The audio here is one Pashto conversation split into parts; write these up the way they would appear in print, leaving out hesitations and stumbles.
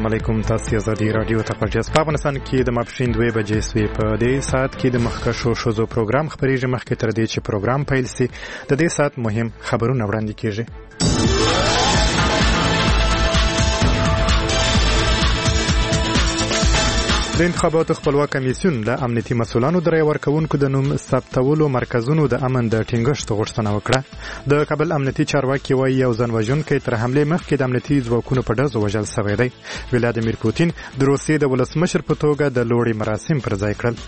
السلام علیکم. تاسو آزادي رادیو ته پرځاس په افغانستان کې د ماپښین 2 بجې سوي په دې ساعت کې د مخکښو شوزو پروګرام خبرېږي. مخکې تر دې چې پروګرام پیل سي د دې ساعت مهم خبرونه وړاندې کیږي. د انتخاباتو خپلواک کمیسیون له امنیتي مسؤلانو د رای ورکوونکو د نوم ثبتولو مرکزونو د امن د ټینګښت غوښتنه وکړه. د کابل امنیتي چارواکي وایي یو ځان وژونکی تر حملې مخکې د امنیتي ځواکونو په ډزو وژل شوی دی. ولادیمیر پوتین د روسیې د ولسمشر په توګه د لوړې مراسم پر ځای کړل.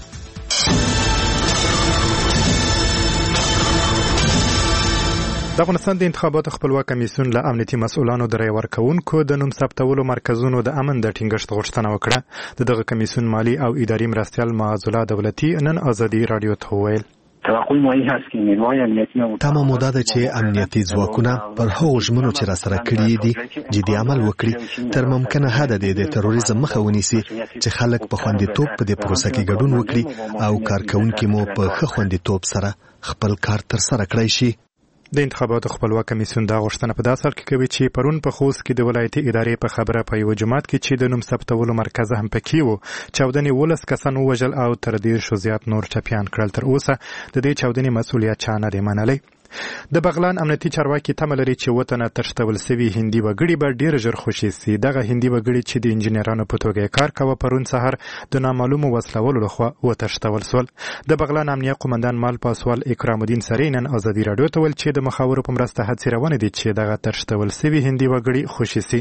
د افغانستان د انتخاباتو خپلواک کمیسیون له امنیتي مسؤلانو د رای ورکوونکو د نوم ثبتولو مرکزونو د امن د ټینګښت غوښتنه وکړه. دغه کمیسیون مالی او اداري مرستیال معاذ الله دولتي نن آزادي رادیو ته وویل تمه موده ده چې امنیتي ځواکونه پر هغو ژمنو چې راسره کړي دي جدي عمل وکړي تر ممکنه حده د تروریزم مخه ونیسي چې خلک په خوندیتوب په دې پروسه کې ګډون وکړي او کارکونکي مو په ښه خوندیتوب سره خپل کار تر سره کړی شي. د انتخاباتو خپلواک کمیسیون دا غوښتنه په داسې حال کې کوي چې پرون په خوست کې د ولایتي ادارې په خبره په یو جماعت کې چې د نوم ثبتولو مرکز هم پکې و چاودنې 12 کسان ووژل او تر 10 زیات نور ټپیان کړل. تر اوسه د دې چاودنې مسؤلیت چا نه دی منلی. د بغلان امنیتي چارواکي تمه لري چې وطن تښتول سوي هندي وګړي به ډیر ژر خوشي سي. دغه هندي وګړي چې د انجنیرانو په توګه کار کاوه پرون سهار د نامعلومو وسلوالو لخوا وتښتول سول. د بغلان امنیه قومندان مال پاسوال اکرام الدین سرینن آزادي رادیو ته ویل چې د مخاورو په مرسته هڅې روانې دي چې دغه تښتول سوي هندي وګړي خوشي سي.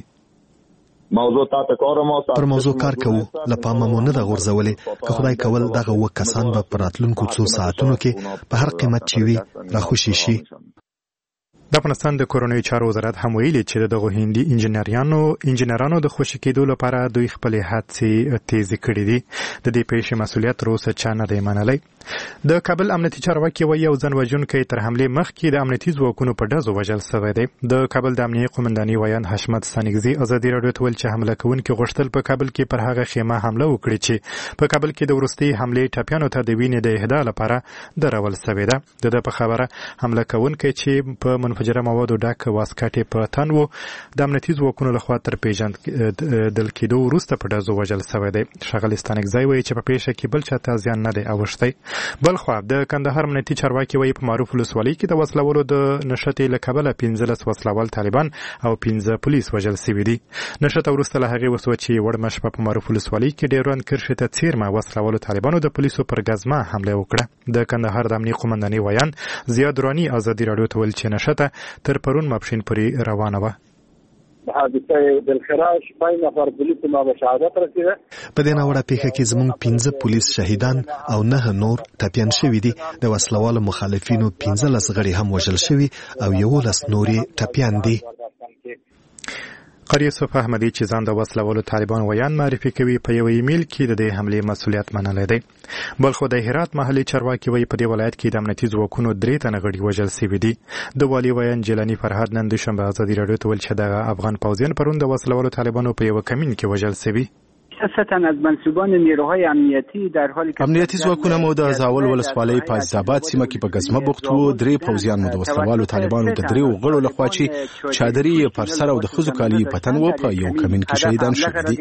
پر موضوع کار کوو لپاره مو نه د غورځولې که خدای کول دغه وکسان به پر راتلونکو څو ساعتونو کې په هر قیمت چې وي را خوشي شي. د افغانستان د کورنیو چارو وزارت هم ویلي چې دغه هندي انجنیرانو د خوشي کېدو لپاره دوی خپل هڅې تیزې کړې دي. د دې پیښې مسؤلیت تر اوسه چا نه دی منلی. د کابل امنیتي چارواکي وایي یو ځان وژونکی تر حملې مخکې د امنیتي ځواکونو په ډزو وژل شوی دی. د کابل د امنیه قومنداني ویان حشمت سانګزي آزادي رادیو ته ویل چې حمله کوونکي غوښتل په کابل کې پر هغه خیمه حمله وکړي چې په کابل کې د وروستۍ حملې ټپیانو ته د وینې د اهدا لپاره درول شوې ده. د په خبره حمله کوونکی چې په منفجره موادو ډک واسکټ په تن و د امنیتي ځواکونو لخوا تر پیژندل کېدو وروسته په ډزو وژل شوی دی. ښاغلي ستانکزی وایي چې په پیښه کې بل چاته زیان نه دی اوښتی. بلخوا د کندهار امنیتي چارواکي وایي په معروف ولسوالۍ کې د وسلوالو د نښتې له کبله 15 وسلوال طالبان او 15 پولیس وژل شوي دي. نښته وروسته له هغې وسوه چې وړمه شپه په معروف ولسوالۍ کې ډیران کرښې ته څیرمه وسلوالو طالبانو د پولیسو پر ګزمه حمله وکړه. د کندهار د امنیه قومنداني ویان زیاد دراني آزادي رادیو ته ویل چې نښته تر پرون ماپښین پورې روانه وه. په دې ناوړه پیښه کې زموږ 15 پولیس شهیدان او 9 نور ټپیان شوي دي. د وسلوالو مخالفینو 15 غړي هم وژل شوي او 11 نورې ټپیان دي. قاری یوسف احمدی چې ځان د وسلوالو طالبان ویان معرفي کوي په یو ایمیل کې د دې حملې مسؤلیت منلی دی. بلخو د هرات محلي چارواکي وایي په دې ولایت کې د امنیتي ځواکونو 3 تنه غړي وژل شوي دي. د والي ویان جیلاني فرهاد نن دوشنبه آزادي رادیو ته ویل چې دغه افغان پوځیان پرون د وسلوالو طالبانو په یو کمین کې وژل شوي. از منسوبان نیروهای امنیتی در حالی که امنیتي ځواکونه مو د زاول ولسوالۍ په عزیزآباد سیمه کې په ګزمه بوخت وو. 3 پوځیان مو د وسلوالو طالبانو د 3 غړو لخوا چې چادري پر سر او د ښځو کالي په تن وو په یو کمین کې شهیدان شوي دي.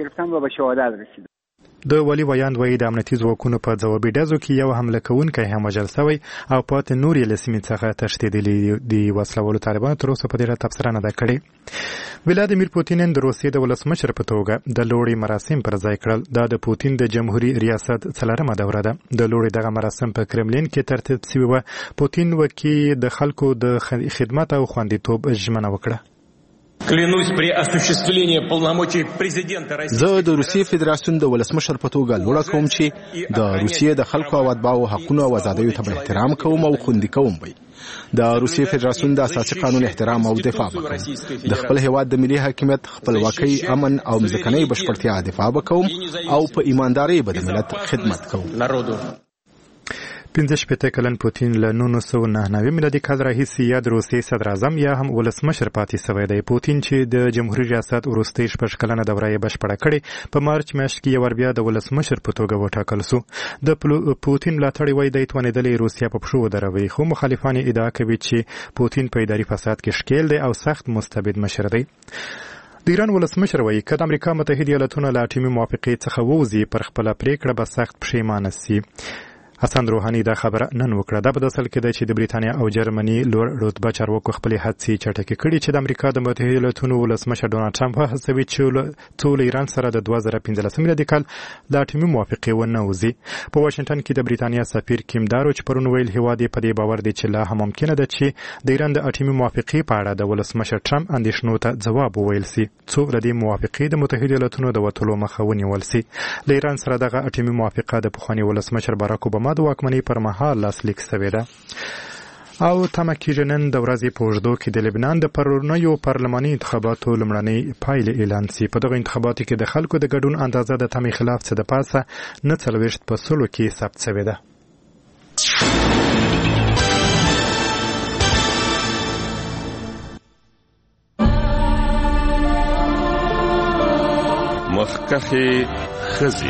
د ولی ویاند وایي د امنیتي ځواکونو په ځوابي ډزو کې یو حمله کوونکی هم وژل شوی او پاتې نور یې له سیمې څخه تښتېدلي دي. وسلوالو طالبانو تر اوسه په دې اړه تبصره نه ده کړې. ولادیمیر پوتین د روسیې د ولسمشر په توګه د لوړې مراسم پر ځای کړل. دا د پوتین د جمهوریت ریاست 4مه دوره ده. د لوړې دغه مراسم په کرملین کې ترتیب شوي وو. پوتین وکي د خلکو د خدمت او خوندیتوب ژمنه وکړه. زه د روسیې فدراسیون د ولسمشر په توګه لوړه کوم چې د روسیې د خلکو او اتباعو حقونو او آزادیو ته احترام کوم او خوندي کوم. د روسیې فدراسیون د اساسي قانون احترام او دفاع وکړم. د خپل هیواد د ملي حاکمیت، خپلواکۍ، امن او ځمکنۍ بشپړتیا دفاع وکوم او په ایماندارۍ به د ملت خدمت کوم. 15 کلن پوتین له 1999 میلادي کال راهیسې یا د روسیې صدر اعظم یا هم ولسمشر پاتې شوی دی. پوتین چې د جمهوریت ریاست وروستۍ 6 کلنه دوره یې بشپړه کړې په مارچ میاشت کې یو بیا د ولسمشر په توګه وټاکل شو. د پوتین ملاتړي وایي د توانېدلې روسیا په پښو ودروي، خو مخالفان ادعا کوي چې پوتین په اداري فساد کې ښکیل دی او سخت مستبد مشر دی. د ایران ولسمشر وایي که د امریکا متحده ایالاتونه له اټومي موافقې څخه ووځي پر خپله پریکړه به سخت پښیمانه سي. حسن روحاني دا خبره نن وکړه. دا په داسل کې ده چې د بریتانیا او جرمني لوړ رتبه چارواکو خپلې هڅې چټکې کړي چې د امریکا د متحده ایالاتونو ولسمشر ډونالد ټرمپ هڅوي چې له ایران سره د 2015 میلادي کال د اټومي موافقې ونه وځي. په واشنگټن کې د بریتانیا سفیر کیم دارو چې پرون ویل هیواد په دې باور دی چې لا هم ممکنه ده چې د ایران د اټومي موافقې په اړه د ولسمشر ټرمپ اندېښنو ته ځواب وویل سي څو له دې موافقې د متحده ایالاتونو د وټولو مخه ونیول سي. له ایران سره دغه اټومي موافقه د پخواني ولسمشر باراک اوباما د واکمنۍ پر مهال لاسلیک شوې ده. او تمه کېږي نن د ورځې په اوږدو کې د لبنان د پرونیو پارلماني انتخاباتو لومړنۍ پایلې اعلان سي. په دغه انتخاباتو کې د خلکو د ګډون اندازه د تمې خلاف څه د پاسه 49% کې ثبت شوې ده. مخکخي خزي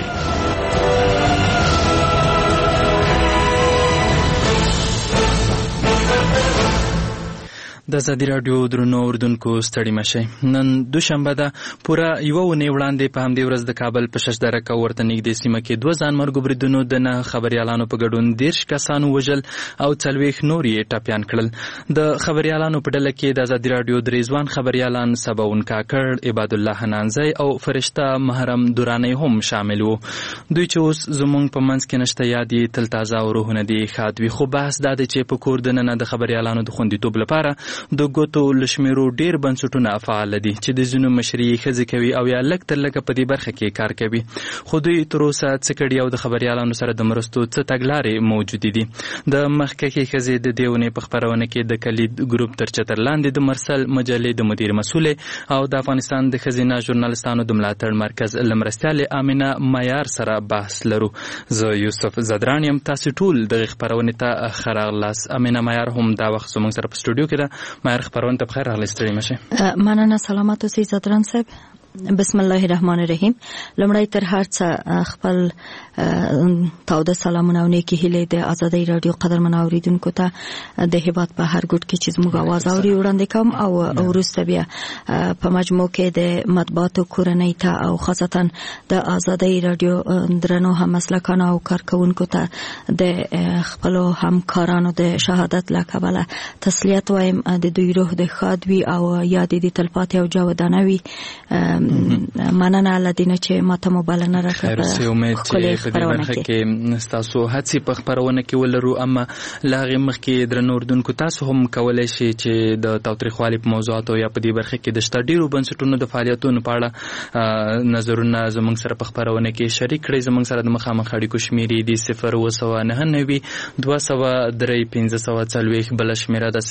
د ازادي راډیو درنو اوردونکو ستړي مشئ. نن دوشنبه ده. پوره یوه اونۍ وړاندې په همدې ورځ د کابل په ششدره کې ورته نږدې سیمه کې 2 ځانمرګو بریدونو د 9 خبریالانو په ګډون 13 کسانو وژل او 40 نور یې ټپیان کړل. د خبریالانو په ډله کې د ازادي راډیو د ریزوان خبریالان سباون کاکړ، عباد الله حنانزی او فرشته محرم دورانی هم شامل وو. دوی چې اوس زمونږ په منځ کې نشته یاد یې تل تازه او روحونه دي ښاد وي. خو بحث دا دی چې په کور دننه د خبریالانو د خوندیتوب لپاره د ګوتو لشمیرو ډیر بنسټونه فعال دي چې د ځینو مشري ښځې کوي او یا لږ تر لږه په دې برخه کې کار کوي. خو دوی تر اوسه څه کړي او د خبریالانو سره د مرستو څه تګلارې موجودې دي. د مخکښې ښځې د دې اونۍ په خپرونه کې د کلید ګروپ تر چتر لاندې د مرسل مجلې د مدیر مسؤل او د افغانستان د ښځینه ژورنالستانو د ملاتړ مرکز لمرستیالې امینه معیار سره بحث لرو. زه یوسف زدران یم. تاسو ټول د خبرونې ته ښه راغلاست. امینه معیار هم دا وخت زموږ سره په سټوډیو کې ده. معیار خبرونه ته بخیر راغلی. ستړي مشئ. مننه. سلامات اوسئ زدران صاحب. بسم الله الرحمن الرحیم. لمړی تر هر څه خپل تاوده سلامونه او نیکی هیلې د ازادي رادیو قدرمن اوریدونکو ته د هیواد په هر ګوټ کې چې زموږ आवाज اوري وړاندې کوم او وروسته بیا په مجموع کې د مطبوعاتو کورنۍ ته او خاصتا د ازادي رادیو درنو همسلکانو او کارکونکو ته د خپل همکارانو د شهادت لکبله تسلیت وایم. د دوی روح د خادوي او یاد دي تلپاتې او جاودانه وي. مننه لدینه چې ماته مبالغه نه راکړه. امید چې په دې برخه کې تاسو هڅې په خبرونه کې ولرو. اما لاغه مخکې درنو اوردونکو تاسو هم کولای شئ چې د تاوتریخوالي په موضوعاتو یا په دې برخه کې د شتډیرو بنسټونو د فعالیتونو په اړه نظرونه زموږ سره په خبرونه کې شریک کړئ. زموږ سره د مخامخ اړیکو شمیرې دي 029 203 540 بل شمیره د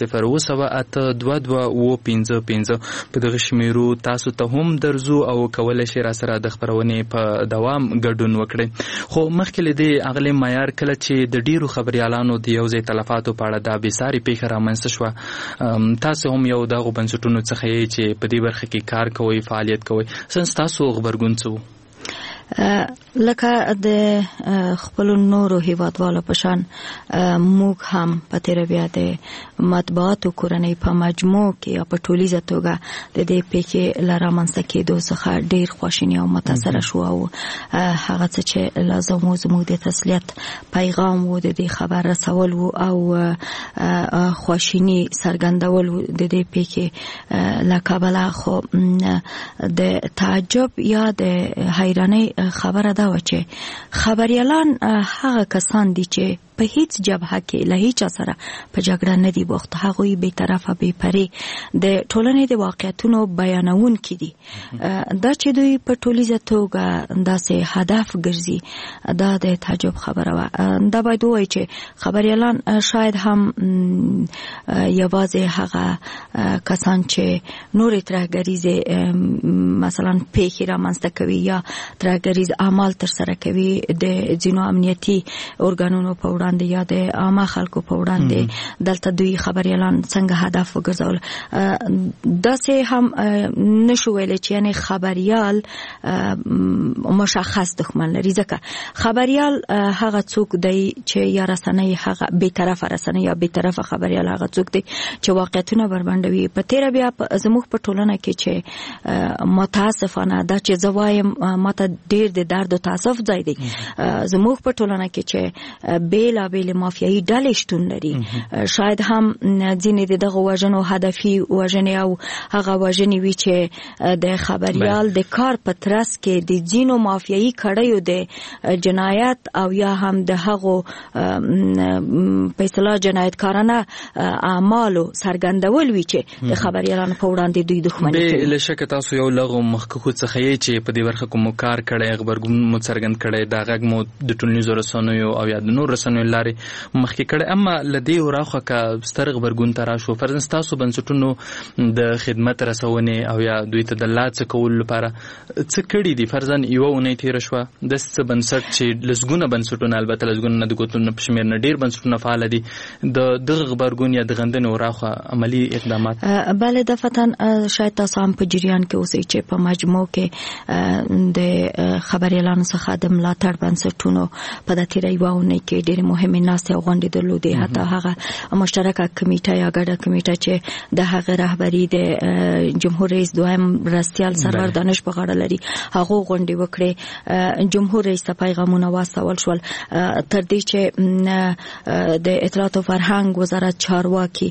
0282255 په دغه شمیرو تاسو ته هم درځو او کولای شئ را سره د خبرونې په دوام ګډون وکړئ. خو مخکې له دې اغلی معیار کله چې د ډیرو خبریالانو د یو ځای تلفاتو په اړه دا بېساري پیښه رامنځته شوه، تاسو هم یو دغو بنسټونو څخه یې چې په دې برخه کې کار کوئ، فعالیت کوئ. ستاسو غبرګون څه و؟ لکه د خپل نورو هیوادوالو په شان موږ هم په تیر بیا د مطبوعاتو کورنۍ په مجموع کې یا په ټولیزه توګه د دې پیښې له رامنځته کېدو څخه ډیر خواشیني او متاثره شو او هغه څه چې لازم و زموږ د تسلیت پیغام و د دې خبر رسول و او خواشیني څرګندول د دې پیښې له کبله. خو د تعجب یا د حیرانۍ خبره دا و چې خبریالان هغه کسان دي چې په هیڅ جبهه کې له هیچا سره په جګړه نه دي بوخت. هغوی بې طرفه بې پرې د ټولنې د واقعیتونو بیانونکي دي. دا چې دوی په ټولیزه توګه داسې هدف ګرځي دا د تعجب خبره وه. دا باید ووایي چې خبریالان شاید هم یوازې هغه کسان چې نورې ترهګریزې مثلا پیښې رامنځته کوي یا ترهګریز اعمال ترسره کوي د ځینو امنیتي ارګانونو په وړاندې یا د عامه خلکو په وړاندې دلته دوی خبريالان څنګه هدف وګرځول. داسې هم نشو ویل چې یعنی خبريال مشخص دښمن لري، ځکه خبريال هغه څوک دی چې یا رسنۍ هغه به طرفه رسنۍ یا به طرفه خبريال هغه څوک دی چې واقعیتونه بربنډوي. په تیر بیا زموږ په ټولنه کې چې متاسفانه دا چې زوایم ماته ډیر د درد او تاسف ځای دی. زموږ په ټولنه کې چې بیلابېل مافیایي ډلې شتون لري، شاید هم ځینې دغه وژنو هدفي وژنې او هغه وژنې وي چې د خبريال د کار په ترڅ کې د ځینو مافیایي کړیو د جنایت او یا هم د هغو په اصطلاح جنایتکارانه اعمالو څرګندول وي چې د خبريالانو په وړاندې دوی دښمني کوي. بل شک تاسو یو لغو مخکښو څخه یې چې په دې برخه کوم کار کړی، خبرګون مو څرګند کړی، دا غږ مو د ټولنیزو رسنیو او یا د نور رسنیو لارې مخکې کړی. اما لدې وراخه کا ستر خبرګون ترا شو فرض تاسو بنسټونو د خدمت رسونې او یا دوی ته د لاڅ کول لپاره څه کړی دي؟ فرضاً یو اونۍ تیر شو د څه بنسټ چې لزګونه بنسټونه البته لزګونه نه د ګوتونو په شمیر نه ډیر بنسټونه فعال دي د دغه خبرګون یا د غندنې وراخه عملی اقدامات. بله دفتن شاید تاسو هم په جریان کې اوسئ چې په مجموع کې د خبريالانو څخه د ملاتړ بنسټونو په د تیر یو اونۍ کې ډېرې مهمې ناستې او غونډې درلودې. حتی هغه مشترکه کمیټه یا ګډه کمیټه چې د هغه رهبری د جمهور رئیس دویم مرستیال سرور دانش په غاړه لري هغه غونډې وکړې. جمهور رئیس ته پیغامونه واستول شول تر دې چې د اطلاعات او فرهنګ وزارت چارواکي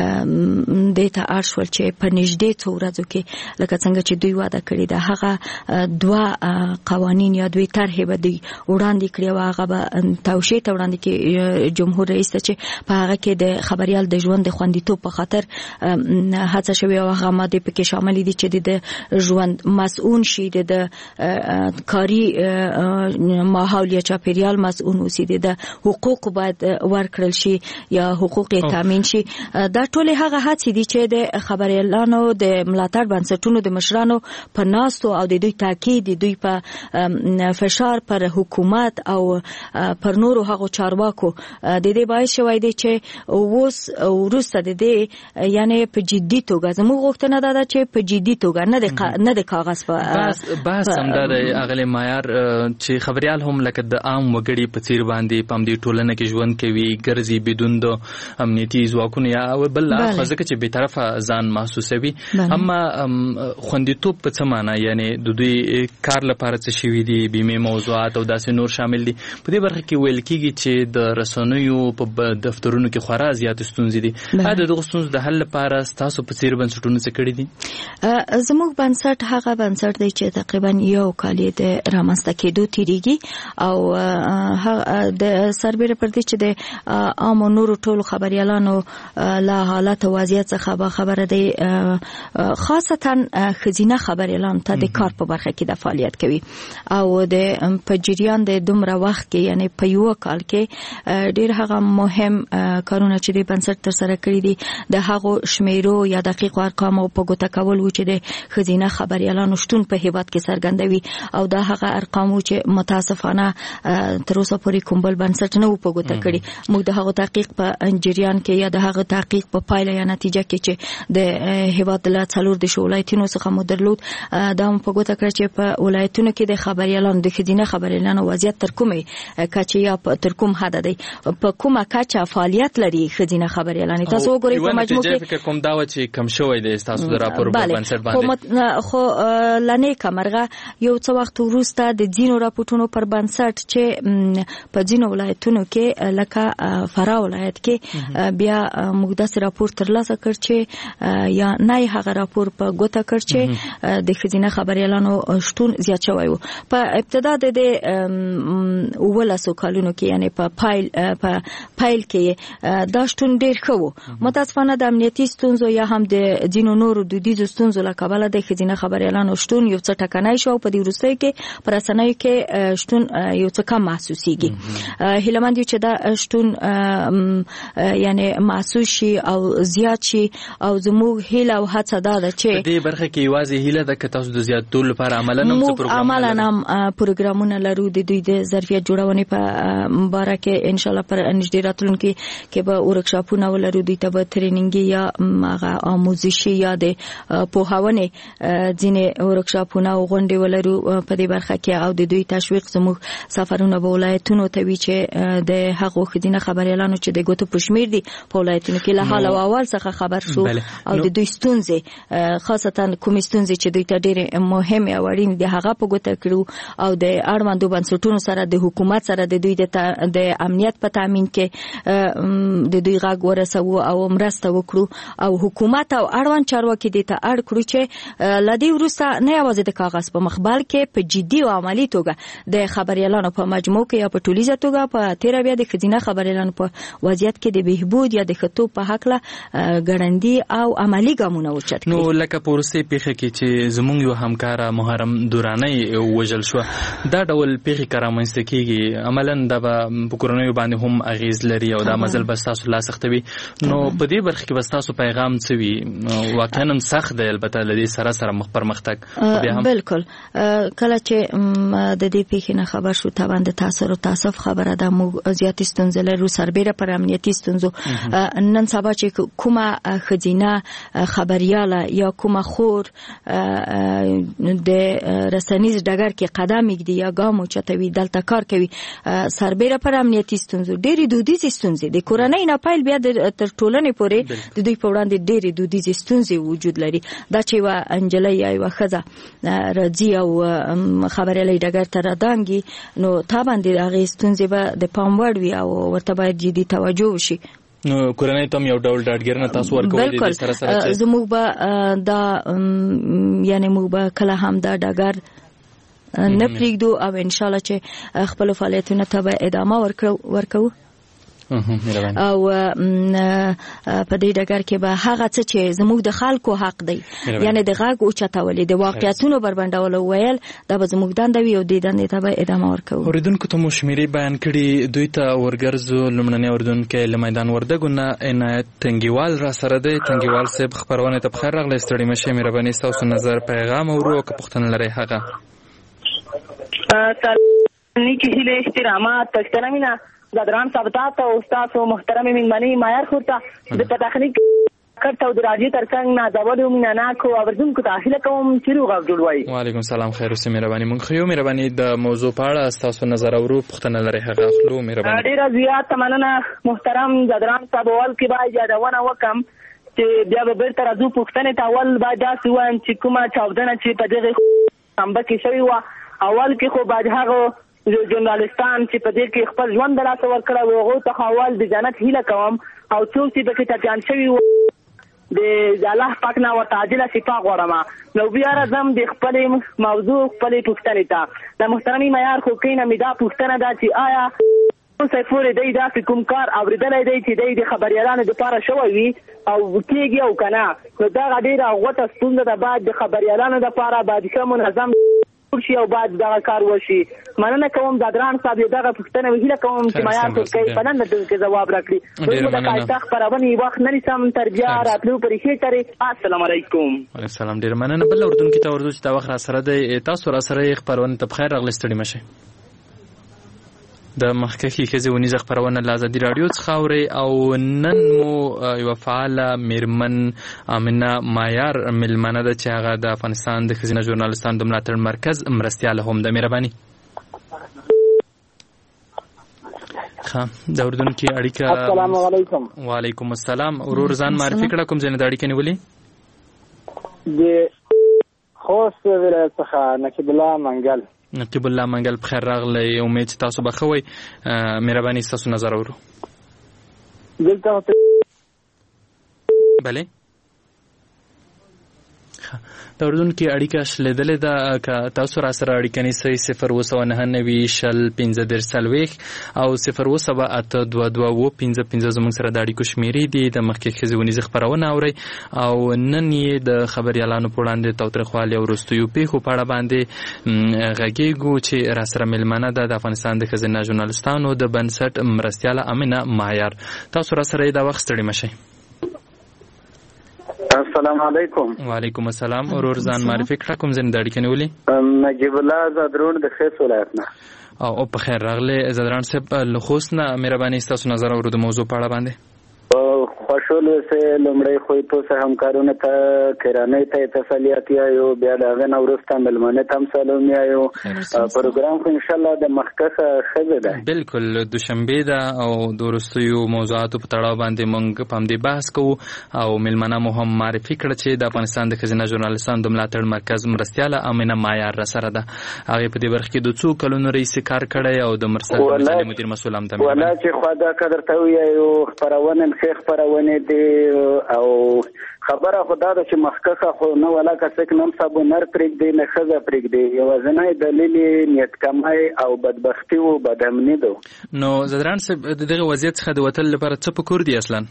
د ته ارشول چې په نږدې څو ورځو کې لکه څنګه چې دوی وعده کړی ده هغه دوه قوانین یا دوی طرحې به دوی وړاندې کړي او هغه به توشیح ته وړاندې کړي جمهور رئیس ته چې په هغه کې د خبريال د ژوند د خوندیتوب په خاطر هڅه شوې او هغه ماده پکې شامل دي چې د ژوند مسؤون شي، د کاری ماحول یا چاپیریال مسؤون اوسي، د حقوق باید ورکړل شي یا حقوق تامین شي. دا ټول هغه هڅې دي چې د خبريالانو د ملاتړ بنسټونو د مشرانو په ناستو او د دوی تاکید دوی په فشار پر حکومت او پر نورو هغو چارواکو د دې باعث شوی دی چې اوس وروسته د دې یعنی په جدي توګه زموږ غوښتنه ده چې په جدي توګه نه د کاغذ په بس همدا د اغلی معیار چې خبريال هم لکه د عام وګړي په څیر باندې پم دي ټولنه کې ژوند کوي ګرځي بدون د امنیتي ځواکونو یا بل خاصه چې به طرفه ځان محسوسوي. اما خوندیتوب په څه معنی یعنی د دوی کار لپاره څه شوی دي، بیمه موضوعات او داسې نور شامل دي. په دې برخه کې ویل کیږي چې د رسنیو په دفترونو کې خورا زیات ستونزې دي. دا دغه ستونزې د حل لپاره تاسو په څیر بنسټونو څه کړی دي؟ زموږ بنسټ هغه بنسټ دی چې تقریبا یو کال د رامنځته کېدو تیریږي او د سربېره پر دې چې د عام نورو ټولو خبريالانو له حالت او وضعیت څخه خبره دی، خاصتا خزینه خبريالان ته د کار په برخه کې د فعالیت کوي او د په جریان د دومره وخت کې یعنی په یو کال کې ډېر هغه مهم کارونه چې د بنسټ تر سره کړی دي د هغو شمیرو یا دقیق ارقام په ګوته کول و چې د خزینه خبريالانو شتون په هیواد کې څرګندوي او دا هغه ارقام چې متاسفانه تر اوسه پورې کوم بل بنسټ نه و په ګوته کړی. موږ د هغه تحقیق په جریان کې یا د هغه تحقیق په پایله یا نتیجه کې چې د هیواد له څلور د ولایتونو څخه مو درلود دا په ګوته کړ چې په ولایتونو کې د خبريالانو د خزینه خبريالانو وضعیت تر کومه کچه یا تر کوم حد دی، په کومه کچه فعالیت لري خزینه خبريالانو. تاسو وګورئ په مجموع کې فکر کوم دا و چې کم شوی دی تاسو د راپور په بنسټ باندې خو لنې کمرغه یو څو وخت وروسته د ځینو راپورټونو پر بنسټ چې په ځینو ولایتونو کې لکه فراه ولایت کې بیا موږ داسې راپور ترلاسه کړ چې یا نه هغه راپور په ګوته کړ چې د خزینه خبريالانو شتون زیات شوی و. په ابتدا د 19 کالونو کې یعنی په پایل کې دا شتون ډیر ښه و. متاسفانه د امنیتي ستونزو یا هم د ځینو نورو دودیزو ستونزو له کبله د خزینه خبريالانو شتون یو څه ټکنای شو په دې وروستیو کې پر رسنیو کې شتون یو څه کم محسوسیږي. هیلهمند یو چې دا شتون یعنی محسوس شي او زیات شي او زموږ هیله او هڅه ده چې په دې برخه کې یوازې هیله ده چې تاسو د زیاتولو لپاره عملاً هم پروګرامونه لرو. د دوی د ظرفیت جوړونې په باره کې ان شاء الله پر نږدې راتلونکي کې به ورکشاپونه ولرو دوی ته به ټریننګ یا هغه آموزشي یا د پوهاونې ځینې ورکشاپونه او غونډې ولرو په دې برخه کې او د دوی تشویق زموږ سفرونه به ولایتونو ته وي چې د هغو ښځینه خبریالانو چې د ګوتو په شمیر دي په ولایتونو کې له حال او احوال څخه خبر شو او د دوی ستونزې خاصتا کومې ستونزې چې دوی ته ډېرې مهمې او اړینې دي هغه په ګوته کړو او د اړوندو بنسټونو سره د حکومت سره د دوی د امنیت په تامین کې د دوی غږ ورسوو او مرسته وکړو او حکومت او اړوند چارواکي دې ته اړ کړو چې لدی وروسته نه یوازې د کاغذ په مخ بلکې په جدي او عملی توګه د خبریالانو په مجموع کې یا په ټولیزه توګه په تیر بیا د ښځینه خبریالانو په وضعیت کې د بهبود یا د خطو په حق له ګړندي او عملی ګامونه اوچت نو لکه پورسي پیخه کې چې زمونږ یو همکار محرم دوراني وجل شو دا ډول پیخه کرامنځ کېږي عملاً د کورونیو باندې هم اغیز لري او دا مزل بس تاسو لا سختوي نو په دې برخه کې بس تاسو پیغام څه وي واقعا سخت دی البته لدی سره مخ پرمختګ بالکل کله چې د دې پیښې نه خبر شو طبعا د تاثیر او تاسف خبره ده موږ زیات ستونزې لرو سربېره پر امنیتي ستونزو نن سبا چې کومه ښځینه خبرياله یا کومه خور د رسنیز ډګر کې قدم ایږدي یا ګام اوچتوي دلته کار کوي سربېره پر امنیتي ستونزو ډېری دودیزې ستونزې د کورنۍ نه پیل بیا تر ټولنې پورې د دوی په وړاندې ډېری دودیزې ستونزې وجود لري دا چې یوه انجلۍ یا یوه ښځه راځي او خبریالۍ ډګر ته رادانګي نو طبعا د هغې ستونزې به د پام وړ وي او ورته باید جدي توجه وشي نو کورنۍ ته یو ډول ډاډګرنه تاسو ورکوي د سره سره زموږ به دا یعنی موږ به کله هم دا ډګر نه پرېږدو او ان شاء الله چې خپل فعالیتونه ته به ادامه ورکوو او په دې ډګر کې به هغه څه چې زموږ د خلکو حق دی یعنی د غږ اوچتولې د واقعیتونو بربنډول ویل دا به زموږ دنده وي او دې دندې ته به ادامه ورکوو اوریدونکو ته مو شمیرې بیان کړي دوی ته ورګرځو لومړنی اوریدونکی له میدان وردګو نه عنایت تنګیوال را سره دی تنګیوال صاحب خبرونه ته بخیر راغلی ستړي مشه مهرباني ستاسو نظر پیغام اورو که پوښتنه لرئ هغه نیکی هیله احترامات پښتنه مینا زدران ثابتات او استاد محترم میمنی مایر خورتا د تخنیک کټ او د راځي ترڅنګ نه داوود مینا کو اوردونکو ته اهله کوم چې روغ جوړوي وعلیکم السلام خیر اوسه مهرباني مونږ خو مهرباني د موضوع په اړه تاسو نظر اورو پښتنه لري هغه خلو مهرباني ډیر زیات مننه محترم زدران صاحب اول کې باید یادونه وکم چې بیا به بیرته راځو پښتنه ته اول باید تاسو وان چې کومه چاودنه چې په دغه امبا کې شوی و اول کې خو باید هغه ژورنالستان چې په دې کې خپل ژوند دراسه ورکړه هغه ته حوال د جنت هیله کوم او څوک چې به کې ټاکل شوی و د الله پاک نه وتعالى شفا غواړم نو بیا راځم د خپل موضوع خپل پوښتنه ته د محترمي معیار خو کینه مې دا پوښتنه ده چې آیا سفر دی دا کوم کار اوریدلای دی چې د خبريالانو لپاره شوی وي او کېږي او کنه نو دا غډیره غوته ستونزه ده بعد د خبريالانو لپاره باید کوم منظم شي او بعد دا کار وشي مننه کوم زدران صاحب دغه پښتنه ویله کوم چې معیار کوي په نن د جواب راکړي نو دا تاسو خبرونه وخت نه سم تربیه راتلو پرې کړی السلام علیکم السلام ډیر مننه بل اردن کې ته ورته چې دا وخت را سره د تاسو را سره خبرونه ته بخیر اغلستړي مشه د مخکې خزي ونیزه خبرونه لازدي رادیو څخه اوري او نن مو یو فعال میرمن امنه مایر ملمنه د چې هغه د افغانستان د خزینه ژورنالستان د ملاتړ مرکز مرستياله هم د مهرباني ها د اردن کې اړیکه السلام علیکم وعلیکم السلام ورور ځان معرفي کړه کوم ځای نه د اړیکې نیولې د خوست ولایت څخه نقیب الله منګل بخیر راغلی امید تاسو بخوي مهرباني تاسو نظر اورو دلته بله د اردن کې اړیکه شلیدلې ده که تاسو را سره اړیکه نیسئ 0299015 او 0278225 زموږ سره د اړیکو شمیرې دي د مخکې ښځې ونیزې خپرونه اورئ او نن یې د خبریالانو په وړاندې تاوتریخوالي او وروستیو پیښو په اړه باندې غږیږو چې را سره مېلمنه ده د افغانستان د ښځینه ژورنالستانو د بنسټ مرستیاله امنه مایر تاسو را سره دا وخت ستړي مشئ السلام علیکم وعلیکم السلام ورور ځان معرفي کړه کوم ځای د اړیکې نیولې نجیب الله زادرون د خیس ولایت نه او په خیر راغله زدران صاحب له خوست نه مهرباني تاسو نظر اورو د موضوع په اړه باندې خوشحال اوسه لمړی خو تاسو همکارونه ته کرانې ته تسلیت یو بیا دا غن اورسته ملمنه تم سلام یو پروګرام خو ان شاء الله د مخکخه خزه ده بالکل دوشنبه ده او دورستیو موضوعات په تړاو باندې مونږ په دې بحث کوو او ملمنه مو هم معرفي کړ چې د افغانستان د خزینه ژورنالیستانو د ملاتړ مرکز مرستياله امینه معیار را سره ده هغه په دې برخه کې د څو کلونو رئیس کار کړی او د مرسل د مدیر مسؤل هم ده ولا چې خو دا قدر ته یو خبرونه شیخ خبرونه دي او خبره خدا د چې مخکخه خو نو ولا کسک نم صاحب نر پرېګ دی نه خزه پرېګ دی یو ځنای دلیل نیت کمای او بدبختی او بدامنی دو نو زدران صاحب دغه وضعیت څخه د وتل لپاره څه پکور دی اصلا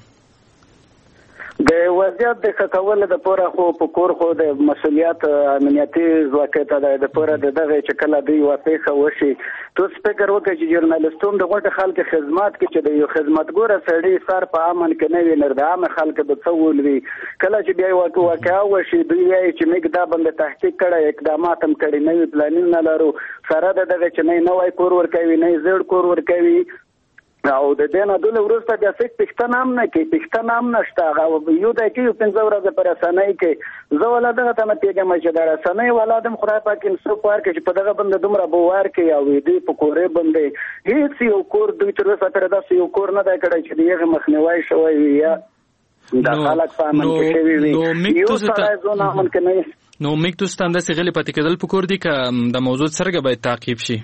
د وضعیت د کول د پوره خو په کور خو د مسولیت امنیتي ځواکته د پوره دغه چې کله دی واپیخه وشي تو سپیکر وکړي چې ژورنالیستوم د غوټه خلک خدمات کې چې د یو خدمتګور سړی سر په امن کې نه وي نر د عام خلک د څول وي کله چې بیا واقعا وشي دوی یې چې موږ دا بند تحقیق کړی اقدامات هم کړی نه وي پلانینګ نه لرو سره دغه چې نه نوای کور ورکوي نه زړ کور ورکوي او د دې نه دله ورسته د څه پښتنه هم نه کې پښتنه هم نشته هغه یو د کې 15 ورځې پر اسانای کې زه ولادغه ته پیګم چې دا اسانای ولادم خدای پاک انسو پار کې چې په دغه بند دومره بوار کې او دې په کورې باندې هیڅ یو کور دوی تر اوسه تر داسې یو کور نه دا کړی چې دغه مخنیوي شوی یا دا خلک په امن کې شوی وي یو ځای زونه امن کې نه نو میک تاسو ته د غلې پاتې کېدل په کور دي ک د موضوع سره باید تعقیب شي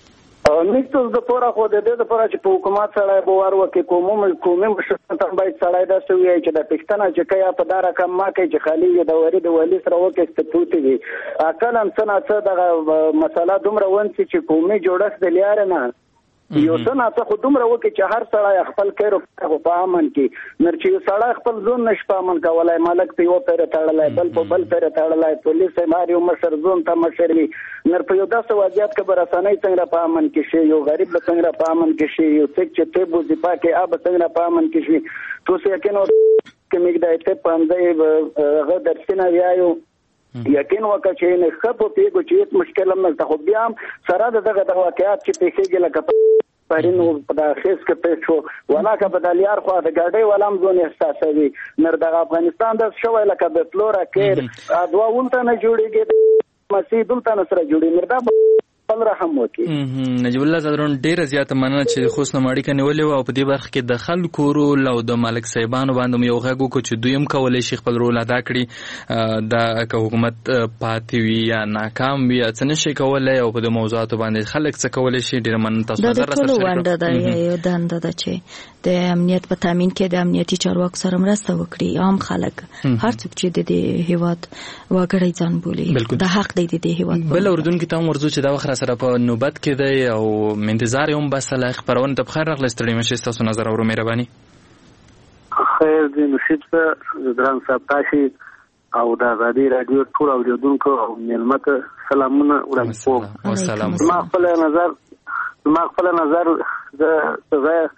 نیکتوس د پورا خو د دې لپاره چې په حکومت سره بوار وکي کومه مشرتان باید سړای دا سوي چې د پښتنه چې کیا په دار کم ما کې چې خالي د وری د ولی سره وکي ستوتی وي اکل ان څه د مسله دومره ونسي چې کومه جوړښت د لیار نه یو څه ته خو دومره وکي چې هر سړی خپل کېرو په امن کې نر چې سړی خپل ځون نشي په امن کولای مالک په یو پیر تړلای بل په بل پیر تړلای پولیس ماریو مشر ځون ته مشر وي نر په یو داسې وضعیت کې بر اسانۍ څنګه په امن کې شي یو غریب څنګه په امن کې شي یو څوک چې ته بو ځپا کې اب څنګه په امن کې شي تو څه یقین کې میګدای ته پاندې هغه درسنه ویایو یقین وکړه چې نه خپو پیګو چې مشکل هم نه خو بیا سره دغه واقعیت چې پیښیږي لکه پرینو په خیس کې پېښو ولا که په دلیار خو د ګاډي ولام زون احساسوي نر د افغانستان د شوی لکه د فلورا کې ادوا ولته نه جوړیږي مسجد ولته نه سره جوړي نر دا خپل رحم وکي نجیب الله زدرون ډیره زیاته مننه چې خو سماړی کنه ولې او په دې برخه کې د خلکو رول او د مالک صاحبانو باندې یو غږ کو چې دویم کولای شي خپل رول ادا کړي د حکومت پاتې وي یا ناکام وي څنګه شي کولای او په موضوعات باندې خلک څه کولای شي ډیره مننه تاسو نظر راڅخه ونده دا یو دنده ده چې د امنیت په تامین کې د امنیتي چارواکو سره مرسته وکړي عام خلک هر څوک چې د هیواد وګړي ځان بولي د حق دی د هیواد بل اردن کې تاسو ورزو چې دا وخت سره په نوبت کې دی او منتظر یم بس له خبرونه ته بخیر راغلی ستړي مشه تاسو نظر اورو مهرباني خیر دې نشید په دران صاحب تاسو او د غادي رادیو ټول اوریدونکو او ملمت سلامونه وړاندې کوم سلام ما خپل نظر د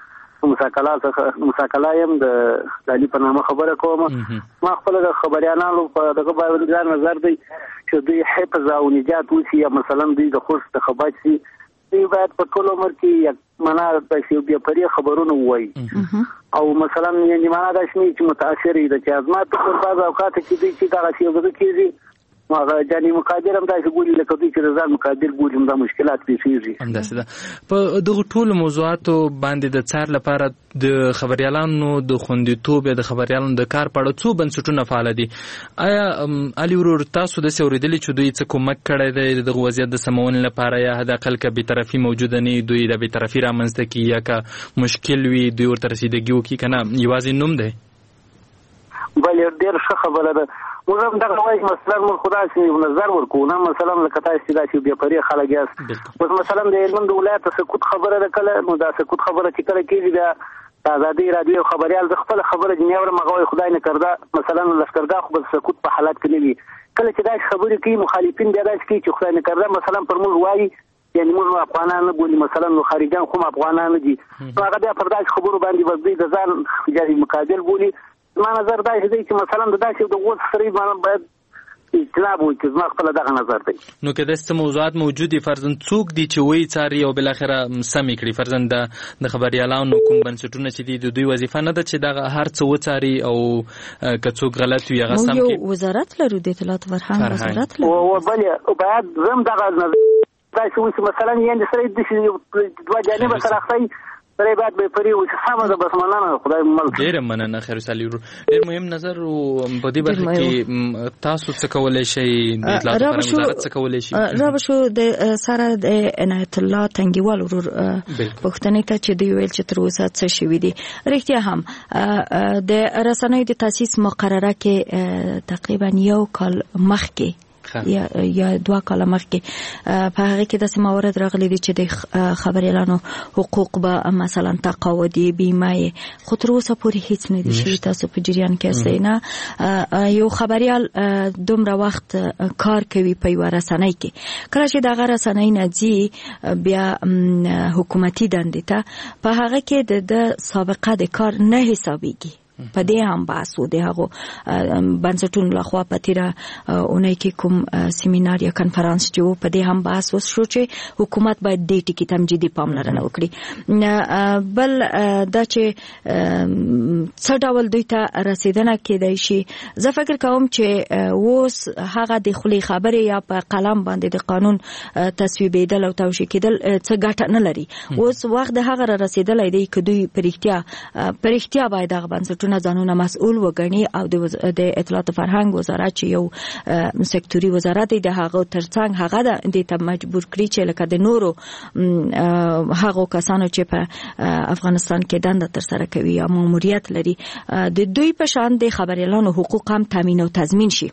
مساکلا یم د دلی په نامه خبره کوم ما خپل د خبريانانو په دغه باندې نظر دی چې دوی حفظ او نجات وسی یا مثلا دوی د خوش د خبري سي دوی باید په ټول عمر کې یک معنا د شی بیا پرې خبرونه وایي او مثلا یعنی معنا د شنی چې متاثر دي چې ازمات په بعض اوقات کې دوی چې دا شی وځي کیږي ما جاني مقادر هم دا ګولې لکه دوی چې ځان مقادر ګولې دا مشکلات پیښیږي همداسې ده په دغه ټول موضوعاتو باندې د څار لپاره د خبريالانو د خوندیتوب یا د خبريالانو د کار په اړه څو بنسټونه فعال دي آیا علي ورور تاسو د سوریدلې چې دوی څه کومک کړی دی د وضعیت د سمون لپاره یا د اقل ک به طرفي موجوده نه دوی د به طرفي رامنځته کی یا کا مشکل وي دوی ورته رسیدګي وکي کنه یوازې نوم دی بل ډیر ښه خبره ده موږ هم دغه وایي مثلا موږ خدای سي نظر ورکو نه مثلا لکه تاسو چې بیا پرې خلک یاست اوس مثلا د هلمند ولایت سکوت خبره ده کله نو دا سکوت خبره چې کله کېږي د ازادي رادیو خبريال د خپل خبره جنیور مغوي خدای نه کړدا مثلا لشکرګاه خو د سکوت په حالت کې نه وي کله چې دا خبرې کوي مخالفین بیا دا کوي چې خدای نه کړدا مثلا پر موږ وایي یعنی موږ افغانان بولی مثلا نو خارجان خو افغانان دي هغه بیا پر دا خبرو باندې وځي د ځان جاري مقابل بولی ما نظر دا چې مثلا د داسې د غوښ سری باندې باید اطلاع وي چې زما خپل دغه نظر دی. نو که داسې موضوعات موجود دي فرضاً څوک دي چې وایي څاري او بالاخره سمې کړي؟ فرضاً د خبریالانو کوم بنسټونه چې دي د دوی وظیفه نه ده چې دغه هر څه وڅاري او که څوک غلط وي هغه سم کړي؟ یو وزارت لرو د اطلاعات فرهنګ وزارت لرو او بلې باید زم دغه داسې وي مثلا یعنې سره د دوه جانبه سره اخلي سره باید به پرې وي سمه ده. بس مننه، خدای مل. ډېره مننه خیر وسالي ورور. ډېر مهم نظر په دې برخه کې تاسو څه کولی شئ؟ د اطلاعات فرهنګ وزارت څه کولی شي؟ را بشو د سره د عنایت الله تنګیوال ورور پوښتنې ته چې دوی ویل چې تر اوسه څه شوي دي. رښتیا هم د رسنیو د تاسیس مقرره کې تقریبا یو کال مخکې یا 2 کال مخکې په هغه کې داسې موارد راغلي دي چې د خبریالانو حقوق به مثلا تقاعدي بیمه خو تر اوسه پورې هیڅ نه دي شوي. تاسو په جریان کې استئ نه؟ یو خبریال دومره وخت کار کوي په یوه رسنۍ کې، کله چې دغه رسنۍ نه ځي بیا حکومتي دندې ته په هغه کې د سابقه د کار نه حسابېږي. په دې هم بحث و د هغو بنسټونو لخوا په تیره اونۍ کې کوم سیمینار یا کنفرانس چې و په دې هم بحث وشو چې حکومت باید دې ټکي ته هم جدي پاملرنه وکړي. بل دا چې څه ډول دوی ته رسیدنه کېدای شي، زه فکر کوم چې اوس هغه د خولې خبرې یا په قلم باندې د قانون تصویبېدل او توشیح کېدل څه ګټه نه لري. اوس وخت د هغه را رسیدلی دی که دوی په رښتیا باید هغه بنسټونه ځانونه مسؤل وګڼي او د اطلاعات فرهنګ وزارت چې یو سکتوري وزارت دی د هغه ترڅنګ هغه د ته مجبور کړي چې لکه د نورو هغو کسانو چې په افغانستان کې دنده ترسره کوي یا ماموریت لري د دوی په شان د خبریالانو حقوق هم تامین او تضمین شي.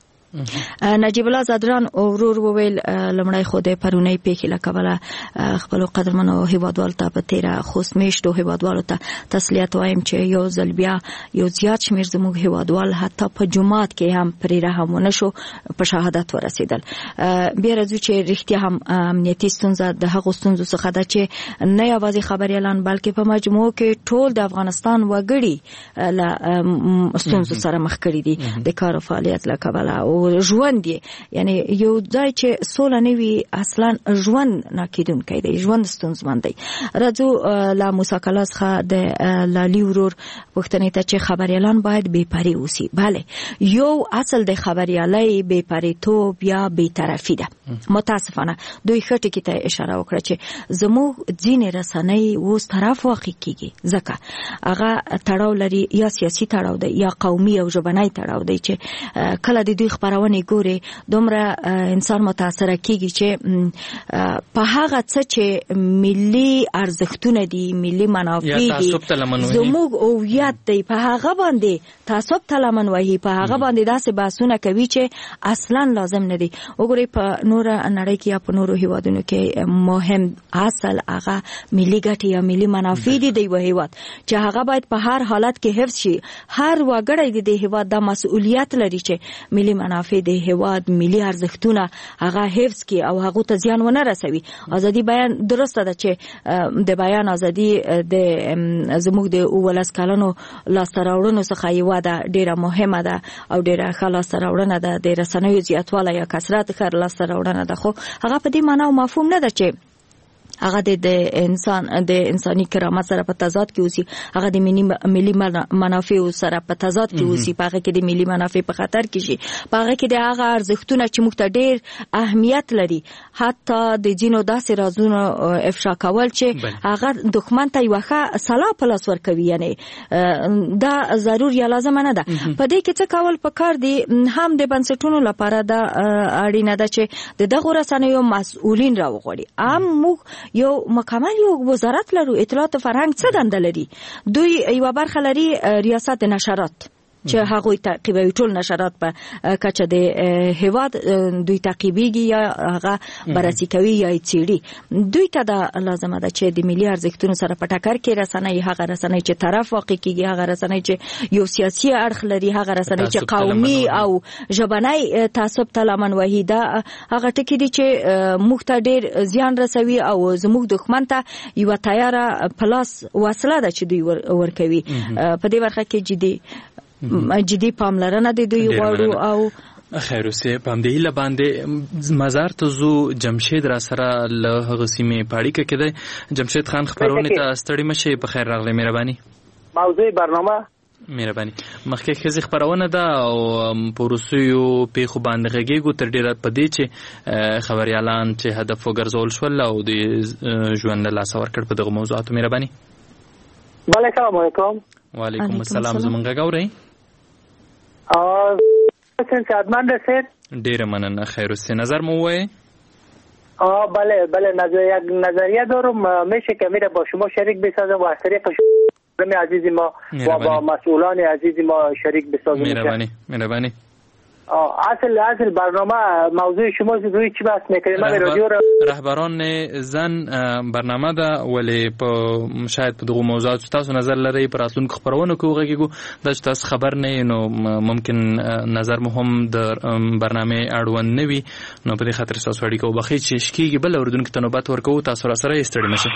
نجیب الله زدران ورور وویل لمړی خو د پرونی پیښې له کبله خپل قدرمنو هیوادوالو ته په تیره خوست میشتو هیوادوالو ته تسلیت وایم چې یو ځل بیا یو زیات شمېر زموږ هیوادوال حتی په جماعت کې هم پرې رحم ونه شو په شهادت ورسېدل. بیا راځو چې رښتیا هم امنیتي ستونزه د هغو ستونزو څخه ده چې نه یوازې خبریالان بلکې په مجموع کې ټول د افغانستان وګړي له ستونزو سره مخ کړي دي د کار او فعالیت له کبله او ژوند یعنی یو ځای چې سوله نه وي اصلا ژوند ناکیدونکی دی، ژوند ستونزمن دی. راځو له موسی کلا څخه د لالي ورور پوښتنې ته چې خبریالان باید بېپرې اوسي. بله، یو اصل د خبریالۍ بېپرېتوب یا بېطرفي ده. متاسفانه دوی ښه ټکي ته اشاره وکړه چې زموږ ځینې رسنۍ اوس طرف واقع کېږي ځکه هغه تړاو لري یا سیاسي تړاو دی یا قومي او ژبنی تړاو دی چې کله د دوی خبرونه ګوري دومره انسان متاثره کیږي چې په هغه څه چې ملي ارزښتونه دي، ملي منافع دي، زموږ هویت دی، په هغه باندې تعصب ته لمن وهي، په هغه باندې داسې بحثونه کوي چې اصلا لازم نه دي. وګورئ په نوره نړۍ کې یا په نورو هیوادونو کې مهم اصل هغه ملي ګټې یا ملي منافع دي د یو هیواد چې هغه باید په هر حالت کې حفظ شي. هر وګړی د هیواد د مسؤلیت لري چې ملي منافع د هیواد ملي ارزښتونه هغه حفظ کړي او هغه ته زیان ونه رسوي. ازادي بیان درسته ده چې د بیان ازادي د زموږ د 12 کلونو لاسته راوړنو څخه یوه ده، ډیره مهمه ده او ډیره ښه لاسته راوړنه ده. د رسنیو زیاتوالی یا کثرت ښه لاسته راوړنه ده، خو هغه په دې معنا او مفهوم نه ده چې هغه د انساني کرامت سره په تضاد کې اوسي، هغه د ملي منافع سره په تضاد کې اوسي، په هغه کې د ملي منافع په خطر کې شي، په هغه کې د هغه ارزښتونه چې موږ ته ډېر اهمیت لري حتی د ځینو داسې رازونو افشا کول چې هغه دښمن ته یوه ښه سلا په لاس ورکوي، یعنی دا ضرور یا لازمه نه ده. په دې کې څه کول پکار دي؟ هم د بنسټونو لپاره دا اړینه ده چې د دغو رسنیو مسؤلین راوغواړي. موږ یو مکمل یو وزارت لرو، اطلاعات فرهنګ څه دنده لري؟ دوی یوه برخه لري ریاست نشرات چې هغوی تعقیبوي، ټول نشرات په کچه د هیواد دوی تعقیبیږي یا هغه بررسي کوي یا یې څېړي. دوی ته دا لازمه ده چې د ملي ارزښتونو سره په ټکر کې رسنۍ، هغه رسنۍ چې طرف واقع کېږي، هغه رسنۍ چې یو سیاسي اړخ لري، هغه رسنۍ چې قومي او ژبنی تعصب ته لمن وهي، دا هغه ټکي دي چې موږ ته ډېر زیان رسوي او زموږ دښمن ته یوه تیاره پلاس وسله ده چې دوی ورکوي. په دې برخه کې جدي پاملرنه د دوی غواړو او خیر اوسه په همدې هیله باندې مزار ته زو جمشید را سره له هغه سیمې پاړیکه کېده. جمشید خان خبرونه ته ستړي مشه، په خیر راغلی. مهرباني. موضوع برنامه مهرباني. مخکې خزي خبرونه ده او په روسیو پیښو باندې غږیږو تر ډیره پدې چې خبريالان چې هدف وګرځول شول او د ژوند له لاس ورکړ په دغه موضوعاتو. مهرباني. بله سلام علیکم. وعلیکم السلام. زمونږ غاوري څنګه ادمان رسید؟ ډیره مننه. خیر اوسه نظر مو وایي. بله نظریه دارم، میشه که میره با شما شریک بسازم و از طریق شما عزیزی ما و با مسئولان عزیزی ما شریک بسازم. مهربانی. اصل برنامه موضوع شما روی چی بحث میکنید؟ من رادیو رهبران زن برنامه ده، ولی شاید په دغه موضوعات تاسو نظر لرئ پر راتلونکو خبرونو کې وغږیږو دا چې تاسو خبر نه نو ممکن نظر مو هم د برنامه اړوند نه وي، نو په دې خاطر تاسو اړیکه وبخښئ چې شکیږي بل اردوونکو ته نوبت ورکوو. تاسو را سره ستړي مشه.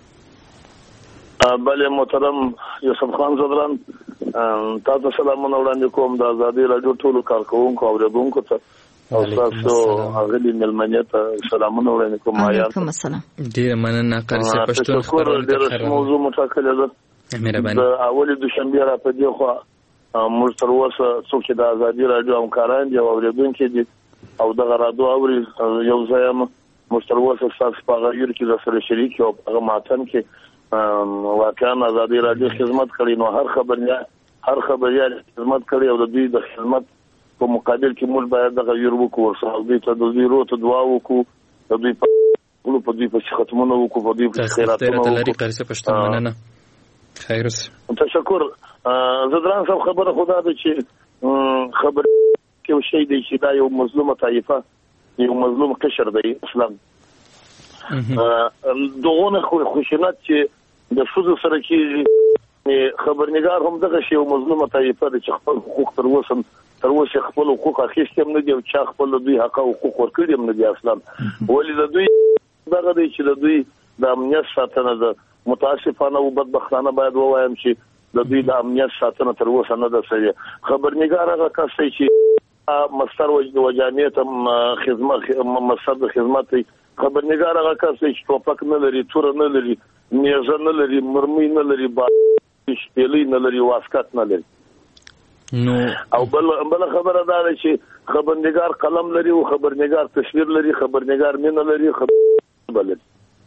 بله محترم یوسف خان زدران، تاسو سلامونه وړاندې کوم د ازادي رادیو ټولو کارکونکو او اوریدونکو ته او تاسو غلي ملمنه ته سلامونه وړاندې کوم. وعلیکم السلام. ډیر مننه. قرصه پښتون خبرونه ته خیر. موضوع متکله ده. مهرباني. د اول دوشنبه را په دی خو موږ تر اوسه څوک د ازادي رادیو همکاران دي او اوریدونکو دي او دغه رادیو اوري یو ځای موږ تر اوسه تاسو په غیر کې د سره شریک او په ماتن کې واقعا ازادي رادیو خدمت کړي، نو هر خبريال خدمت کړي او د دوی د خدمت په مقابل کې موږ باید د غیر وکړو او دوی ته د زیرو ته دعا وکړو، د دوی په دوی په ختمونه وکړو، په دوی په خیراتونه وکړو. قرصه پښتون مننه. خیر اوسه. تشکر. زدران صاحب خبره خدا ده چې خبر کې یو شی دی چې دا یو مظلومه طائفه، یو مظلوم قشر دی اسلام. دغه خوشنات چې د فوزو سره کې خبرنګار هم دغه شی یو مظلومه طائفه ده چې خپل حقوق تر اوسه خپل حقوق اخیستي هم نه دي او چا خپل دوی حق او حقوق ورکړي هم نه دي اصلا. ولې د دوی دغه دی چې د دوی د امنیت ساتنه ده. متاسفانه او بدبختانه باید ووایم چې د دوی د امنیت ساتنه تر اوسه نه ده سوي. خبرنګار هغه کس چې مستر وجانیت خدمت مستر خدمت خبرنګار هغه کس چې ټوپک نه لري، تور نه لري، میزه نه لري، مرمۍ نه لري، شپېلې نه لري، واسکټ نه لري. نو او بل خبره دا ده چې خبرنګار قلم لري او خبرنګار تصویر لري، خبرنګار مینه لري، خبر لري.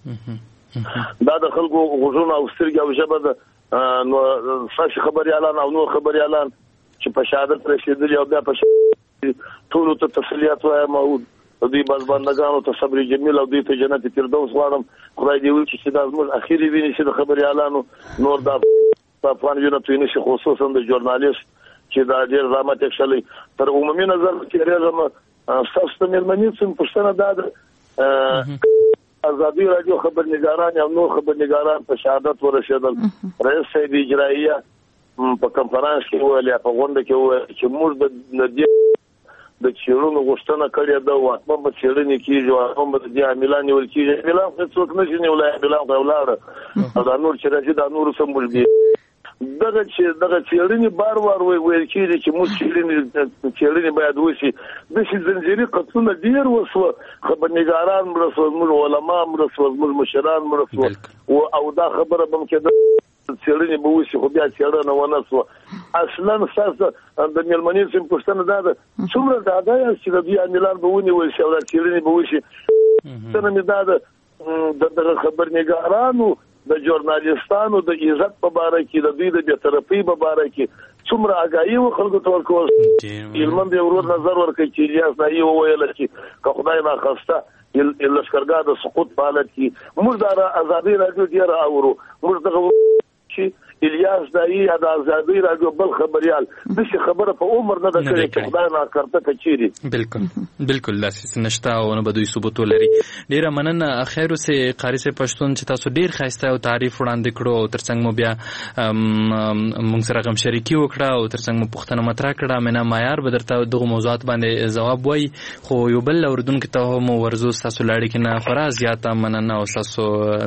دا د خلکو غوږونه او سترګې او ژبه ده. نو ساش خبريالان او نو خبريالان چې په شهادت رسیدلي او بیا په ټولو ته تسلیت وایم او دوی بندګانو ته صبر جمیل او دوی ته جنت فردوس غواړم. خدای دې وکړي چې دا زموږ اخیری ویني چې د خبريالانو نور د افغان یونټ ویني خصوصا د ژورنالیست چې دا ډېر زحمت وکړي تر عمومي نظر کې راځم. تاسو ته مېرمنې څنګه پښتنه ده ازادي رادیو خبرنګاران او نور خبرنګاران په شهادت ورسېدل. رئیس صاحب اجرائیه په کنفرانس کې ویل په غونډه کې ویل چې موږ د چیرونو غوښتنه کړې ده او حتما به چیرنې کېږي او هم به د عاملان نیول کېږي. عاملان څوک نشي نیولای، عاملان خو ولاړه او دا نور چې راځي دا نور سم بلګي. دغه چیرنې بار ویل کېږي چې موږ چیرنې باید وشي. د شي زنجیري قطعونه ډیر وسو، خبرنګاران مړه شول، موږ علما مړه شول، موږ مشران مړه شول او دا خبره به کېده چیرنې به وشي خو بیا چیرنه ونه شو. اصلا ساسه د ملمنې سم پښتنه ده څومره دا ده چې د بیا ملان به ونیول شي او چیرنې به وشي. څنګه مې دا د خبرنګارانو د ژورنالیستانو د عزت په اړه کې د دوی د بی‌طرفۍ په اړه کې څومره اگاهي و خلکو ته ورکول. علم دې ورور نظر ورکړي چې الیاس نایي وویل چې که خدای نه خواسته لشکرګاه د سقوط په حالت کې موږ د ازادي رادیو ډیر اورو. موږ دغه چې الیاس نایي د ازادي رادیو بل خبريال د شي خبره په عمر نه ده کړې چې خدای نه کړته کچيري. بالکل داسې نشته او نه بدوي ثبوت لري. ډیره مننه. خیر اوسه قاری صاحب پښتون چې تاسو ډیر خاسته او تعریف وړاندې کړو او ترڅنګ مو بیا موږ سره غم شریکی وکړه او ترڅنګ مو پښتنه مطرح کړه. مینه معیار به درته دغه موضوعات باندې جواب وای خو یو بل اوردونکو ته مو ورزو تاسو لاړې کې نه خورا زیاته مننه او تاسو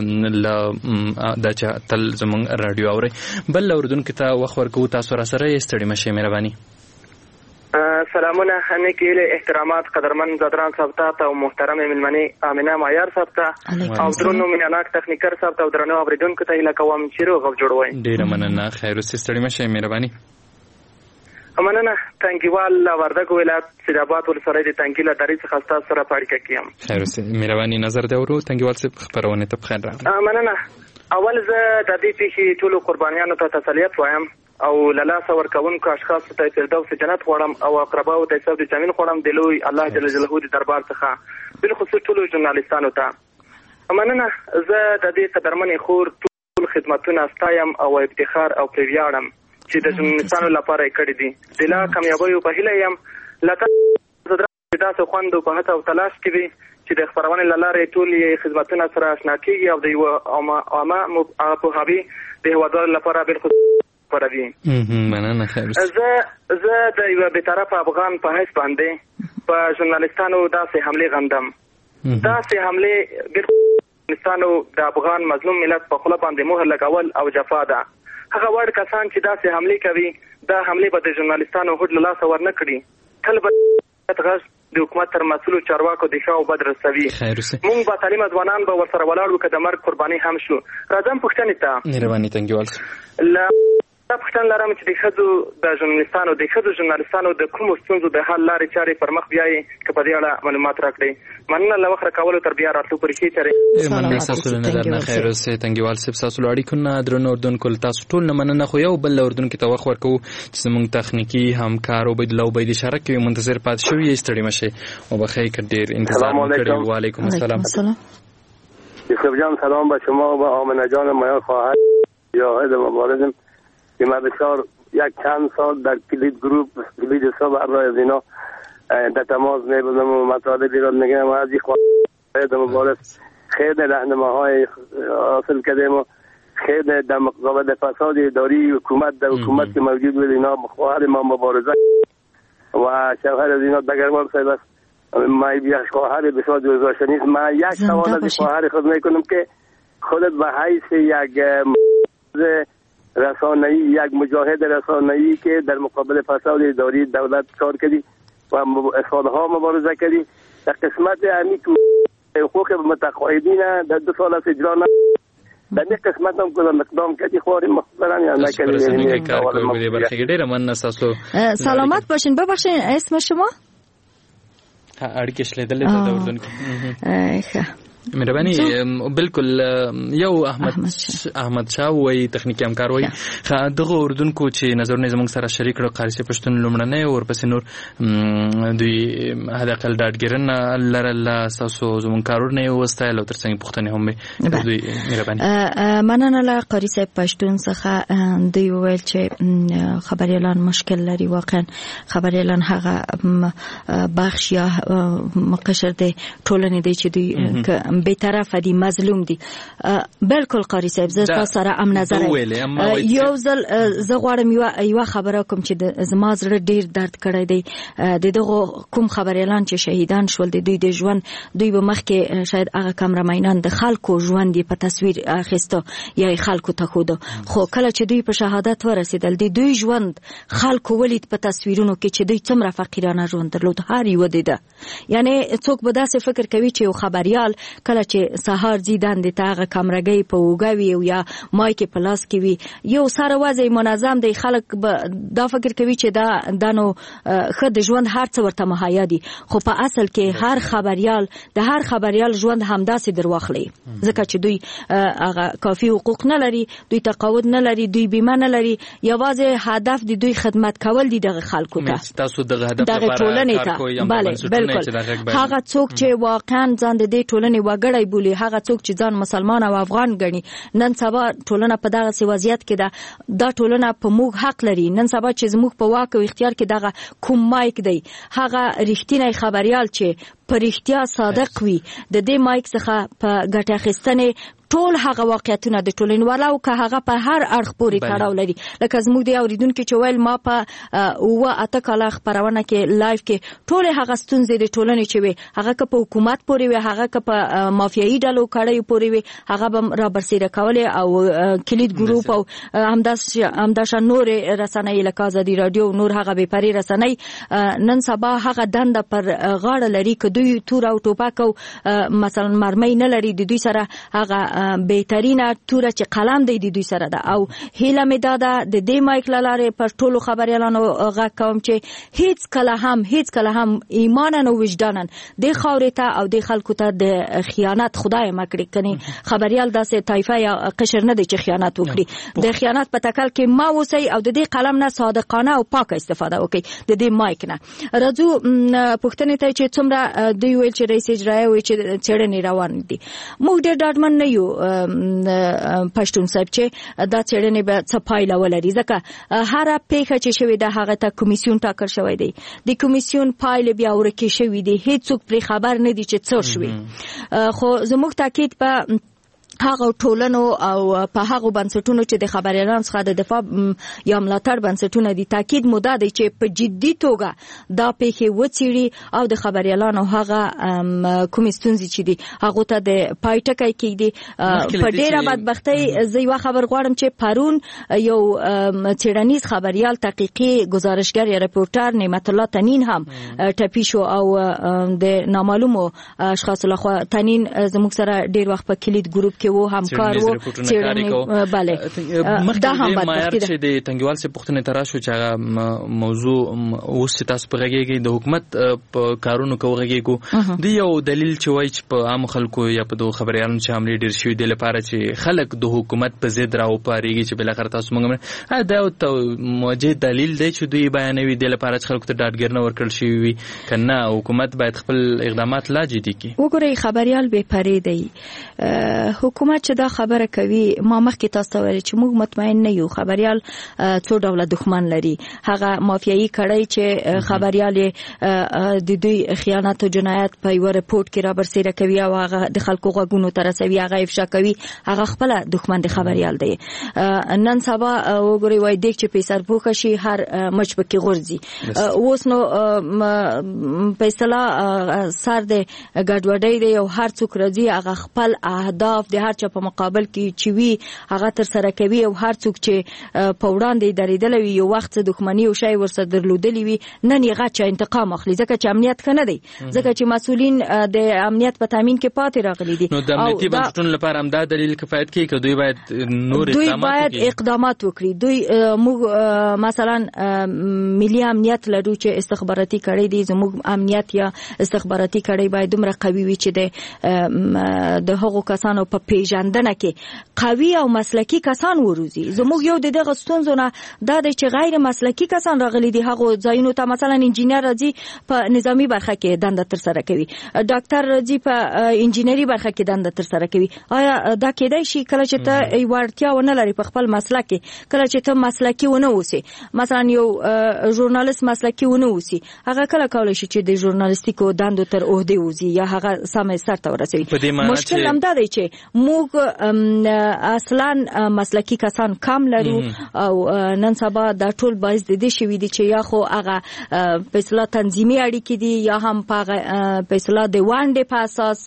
د تل زمونږ رادیو اوري بل اوردونکو ته وخت ورکو. تاسو را سره ستړي مشه. مهرباني. سلامونه نیکې احترامات قدرمن زدران صاحب ته او محترم ملمنې امینه معیار صاحب ته او درنو میناناک تخنیکر صاحب ته او درنو اوریدونکو ته هیله کوم چې روغ او جوړ وای. ډیره مننه. خیر اوسې ستړي مشه. مهرباني. مننه. تنګیوال وردګ ولایت سیدآباد ولسوالۍ د تنګیله درې څخه تاسو سره پاړیکه کیم. خیر اوسې. مهرباني نظر دی ورو تنګیوال صاحب خبرونه ته بخیر راغلی. مننه. اول زه د دې پیښې ټولو قربانیانو ته تسلیت وایم او لاله سور کوونکو اشخاص ته فردوس جنت غواړم او اقرباو ته ثواب جميل غواړم د لوی الله جل جلاله د دربار څخه بالخصوص ټولو ژورنالیستانو ته. مننه. زه د دې قدرمنې خور ټول خدمتونه ستایم او افتخار او پریویاړم چې د ژورنالیستانو لپاره یې کړی دي. د لا کامیابیو په هیله یم لکه داسې خوند په هڅه او تلاش کې وي چې د خبرونې له لارې ټول یې خدمتونه سره اشنا کېږي او د یوه عامه پوهاوي د هېوادوالو لپاره بالخصوص پروي. مننه. خیر. زه د یو بیطرفه افغان په حیث باندې په ژورنالیستانو داسې حملې غندم. داسې حملې ژورنالیستانو د افغان مظلوم ملت په خوله باندې مهر لګول او جفا ده. هغه وړ کسان چې داسې حملې کوي دا حملې به د ژورنالیستانو هوډ له لاسه ورنه کړي. تل به غږ د حکومت تر مسؤلو چارواکو د ښه او بد رسوي. موږ با تعلیمه ځوانان به ورسره ولاړ وو که د مرګ قرباني هم شو. راځم پوښتنې ته. مهرباني. تنګیوال دا پوښتنه لرم چې د ښځو د ژورنالیستانو د کومو ستونزو د حل لارې چارې پر مخ بیایي که په دې اړه معلومات راکړئ. مننه له وخت راکولو تر بیا راتلو پورې ښې چارې. مننه ستاسو له نظر نه. خیر اوسې تنګیوال صاحب. ستاسو له اړیکو نه درنو اردونکو له تاسو ټول نه مننه. خو یو بل له اردونکو ته وخت ورکوو چې زموږ تخنیکي همکار عبیدالله عبید اشاره کوي منتظر پاتې شوي یې. ستړي مشئ وبخئ که ډېر انتظار مو کړی. وعلیکم السلام. یوسف جان سلام به شما و آمنه جان مایار خواهر جاهد مبارزم که من بسیار یک چند سال در کلید گروپ کلید حساب برای از اینا در تماس میبودم و مطالبی را میگم و از این خواهد مبارز خیلی راهنماهای حاصل کردیم و خیلی در مقابل فساد اداری حکومت در حکومت که موجود بود اینا خواهر ما مبارزه و شوهر از اینا دگربار صاحب است. ما یک خواهر بسیار جزوشنی است. من یک سوال از خواهر خود میکنم که خودت به حیث یک رسانه‌ای یک مجاهد رسانه‌ای که در مقابل فساد اداری دولت کار کردی و سالها مبارزه کردی در قسمت امی تو حقوق متقاعدین در 2 سال از اجرا نه در این قسمت هم کدام اقدام کردی خواریم مخبران یا نکردی. سلامت باشین. ببخشین اسم شما؟ اړیکې شلیدلې ده د اردونکو. مهرباني. بالکل یو احمد شاه وای تخنیکی همکار وای دغه اردونکو چې نظرونه زموږ سره شریک کړو قاری صاحب پښتون لومړنۍ او ورپسې نور دوی حداقل ډاډګیرنه لرله تاسو زموږ کارونه وستایل او ترڅنګ پوښتنې هم دوی. مهرباني. مننه له قاری صاحب پښتون څخه. دوی وویل چې خبريالان مشکل لري. واقعا خبريالان هغه بخش یا مقشر دی ټولنې دی چې دوی به طرف دي مظلوم دي. بالکل قاری صاحب زه تاسو سره ام نظر یو ځل زه غواړم یو خبره کوم چې زما زړه ډیر درد کړی دی. د دغه کوم خبريالان چې شهیدان شول د دوی د ژوند دوی به مخکې شاید هغه کامرماینان د خلکو ژوند په تصویر اخیستو یا خلکو ته خود خو کله چې دوی په شهادت ورسېدل د دوی ژوند خلکو ولید په تصویرونو کې چې دوی څومره فقیرانه ژوند درلود. هر یو دیده یعنی څوک به داسې فکر کوي چې یو خبريال کله چې سهار زیدان د تاغه کمرګي په وګوي او یا مایک په لاس کې وي یو سره وځي منظم دی خلک دا فکر کوي چې دا نو خد ژوند هر څه ورته مهیا دي. خو په اصل کې هر خبريال ژوند همداسې درواخلي ځکه چې دوی هغه کافي حقوق نه لري، دوی تقاعد نه لري، دوی بیمه نه لري. یوازې هدف د دوی خدمت کول دي دغه خلکو ته تاسو دغه هدف لپاره کار کوئ. بله بالکل. هغه څوک چې واقعا ځان د دې ټولنې وګړی بولي، هغه څوک چې ځان مسلمان او افغان ګڼي، نن سبا ټولنه په دغه وضعیت کې ده. دا ټولنه په موږ حق لري. نن سبا چې زموږ په واک او اختیار کې دغه کوم مایک دی، هغه رښتینی خبريال چې په رښتیا صادق وي د دې مایک څخه په ګټه اخیستنې ټول هغه واقعیتونه د ټولنې ولو که هغه په هر اړخ پورې تړاو لري. لکه زموږ د اوریدونکو چې ویل ما په 8 کاله خبرونه کې لایف کې ټول هغه ستونزې د ټولنې چې وي هغه که په حکومت پورې وي هغه که په مافیایي ډلو کړي پورې وي هغه به را برسېره کولې او کلید ګروپ او همداش نور رسنۍ لکه ازادي رادیو نور هغه به پری رسنۍ نن سبا هغه دنده پر غاړه لري که دوی تور او ټوپک او مثلا مرمۍ نه لري د دوی سره هغه بهترینه توره چې قلم دی د دوی سره ده. او هیله مې دا ده د دې مایک لاره پر ټولو خبريالانو غږ کوم چې هیڅ کله هم ایمان او وجدان د خاورې ته او د خلکو ته د خیانت خدای مکړي کني خبريال داسې طایفه یا قشر نه دي چې خیانت وکړي. د خیانت په تکل کې ما وسی او د دې قلم نه صادقانه او پاک استفاده وکړي د دې مایک نه. راځو پښتنې ته چې څومره دوی ویل چې رئیس اجرایی وي چې چړنې روان دي. موږ ډېر ډاډمن نه یو پښتون صاحب چې دا چړنې به څه پایله ولري ځکه هر پیښه چې شوې ده هغه ته کمیسیون ټاکل شوی دی. د کمیسیون پایله بیا ورکې شوې دي هیڅوک پرې خبر نه دي چې څه شوي. خو زموږ تاکید په هغه ټولنو او په هغه بنسټونو چې د خبريالانو څخه د دفاع یا ملاتړ بنسټونه دي تاکید موده دی چې په جدي توګه دا پیښې وڅېړي او د خبريالانو هغه کوم ستونزې چې دي هغه ته د پایټکای کېږي. په ډیره بدبختۍ زه یو خبر غواړم چې پرون یو څېړنیز خبريال تحقیقي گزارشګر یا رپورټر نعمت الله تنین هم ټپي شو او د نامعلومو اشخاص لخوا تنین زموږ سره ډیر وخت په کلید ګروپ کې وو همکار وو چې bale دا هم بدبختی ده. د تنګوال څخه پوښتنه تراشو چې موضوع اوس تاسو په غږیږي د حکومت په کارونو کوغږیږي دی یو دلیل چې وایي چې په عام خلکو یا په دوه خبريالانو چې حمله ډیر شوی دی لپاره چې خلک د حکومت په ضد راو پاريږي چې بل اخر تاسو موږ دا موجه دلیل دی چې دوی بیانوي دی لپاره چې خلکو ته ډاډګرنه ورکړل شي وي کنه حکومت باید خپل اقدامات لا جدي کړي. وګورئ خبريال به پرې دی حکومت چې دا خبره کوي ما مخکې تاسو ویل چې موږ مطمئن نه یو خبريال څو ډول دښمن لري. هغه مافیایي کړی چې خبريال د دوی خیانت او جنایت په یو رپورت کې را برسېره کوي او هغه د خلکو غوږونو ته رسوي هغه افشا کوي هغه خپل دښمن د خبريال دی. نن سبا وګورئ وای د چې پیسر پوښ شي هر مچ پکې غورځي. اوس نو فیصله سر د ګډوډۍ دی او هر څوک راځي هغه خپل اهداف د هر چا په مقابل کې چې وی هغه تر سره کوي او هر څوک چې په وړاندې درېدل وي یو وخت دښمنی او شی ورسره درلودلی وي نن یې غاچا انتقام اخلي ځکه چې امنیت کنه دی ځکه چې مسؤلین د امنیت په تامین کې پاتې راغلي دي. نو د امنیتي بنسټونو لپاره هم دا دلیل کفایت کوي چې دوی باید نور اقدامات وکړي. دوی موږ مثلا ملي امنیت لرو چې استخباراتي کړي دي زموږ امنیت یا استخباراتي کړي باید دومره قوي وي چې د هغو کسانو په پیژندنه کې قوي او مسلکي کسان وروزي. زموږ یو د دغه ستونزو نه دا د چې غیر مسلکي کسان راغلي دي هغه ځایونو ته مثلا انجینر راځي په نظامی برخه کې دنده تر سره کوي ډاکټر راځي په انجینری برخه کې دنده تر سره کوي. آیا دا کېدای شي کله چې ته ورتیا ونه لري په خپل مسلک کې کله چې ته مسلکي ونه اوسې مثلا یو ژورنالیست مسلکي ونه اوسي هغه کله کولای شي چې د ژورنالیستیکو دندو تر عہده وځي یا هغه سم سر ته ورسوي. مشکل هم دا دی چې موږ اصلا مسلکي کسان کم لرو او نن سبا دا ټول باعث د دې شوی دي چې یا خو هغه په اصطلاح تنظیمي اړیکې دي یا هم په اصطلاح د وانډې په اساس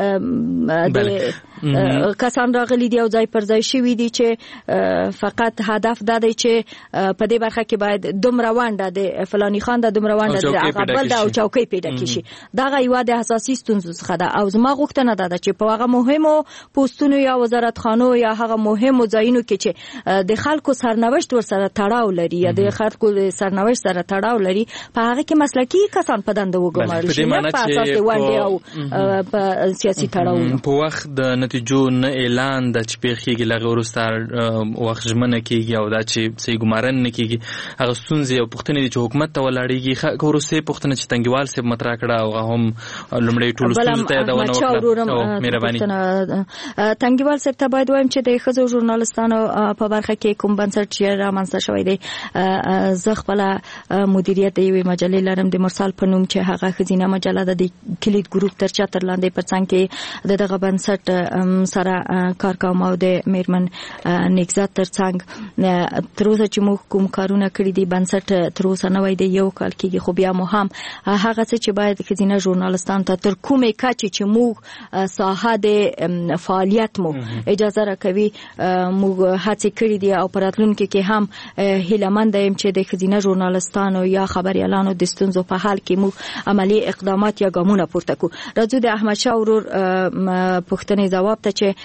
د کسان راغلي دي او ځای پر ځای شوی دي چې فقط هدف دا دی چې په دې برخه کې باید دومره وانډه د فلانی خان د دومره وانډه د هغه بل د او چوکۍ پیدا کړي. دا غوړه د حساسي ستونزو څخه ده او زما غوښتنه ده چې په هغه مهمو پوسټونو یا وزارتخانو یا هغه مهمو ځایونو کې چې د خلکو سرنوشت ورسره تړاو لري یا د خلکو سرنوشت سره تړاو لري په هغه کې مسلکي کسان په دنده وګمارل شي نه په اساس وانډه او په سیاسي تړاو. په وخت د نتیجو نه اعلان د چپیخېږي لغه ورسره وخت ژمنه کېږي او دا چې سي ګمارن نه کېږي هغه ستونزې او پوښتنې چې حکومت ته ولاړېږي ورسې پوښتنه چې تنګوال صاحب مطرح کړه او هم لومړی ټول ستونزې ته یادونه وکړه. مهرباني تنګیوال صاحب ته باید وایم چې د ښځو ژورنالستانو په برخه کې کوم بنسټ چې رامنځته شوی دی. زه خپل مدیریت د یوې مجلې لرم د مرسال په نوم چې هغه ښځینه مجله د کلید ګروپ تر چتر لاندې په څنګ کې دغه بنسټ سره کار کوم او د میرمن نګزات تر څنګ تر اوسه چې موږ کوم کارونه کړی دي بنسټ تر اوسه نه وای دی یو کال کېږي خو بیا مو هم هغه څه چې باید ښځینه ژورنالستان ته تر کومې کچې چې موږ ساحه د فعالیت مو اجازه راکوي موږ هڅې کړې دي او په راتلونکي کې هم هیلهمند یم چې د ښځینه ژورنالستانو یا خبریالانو د ستونزو په حل کې موږ عملی اقدامات یا ګامونه پورته کړو. راځو د احمد شاه ورور پوښتنې ځواب ته چې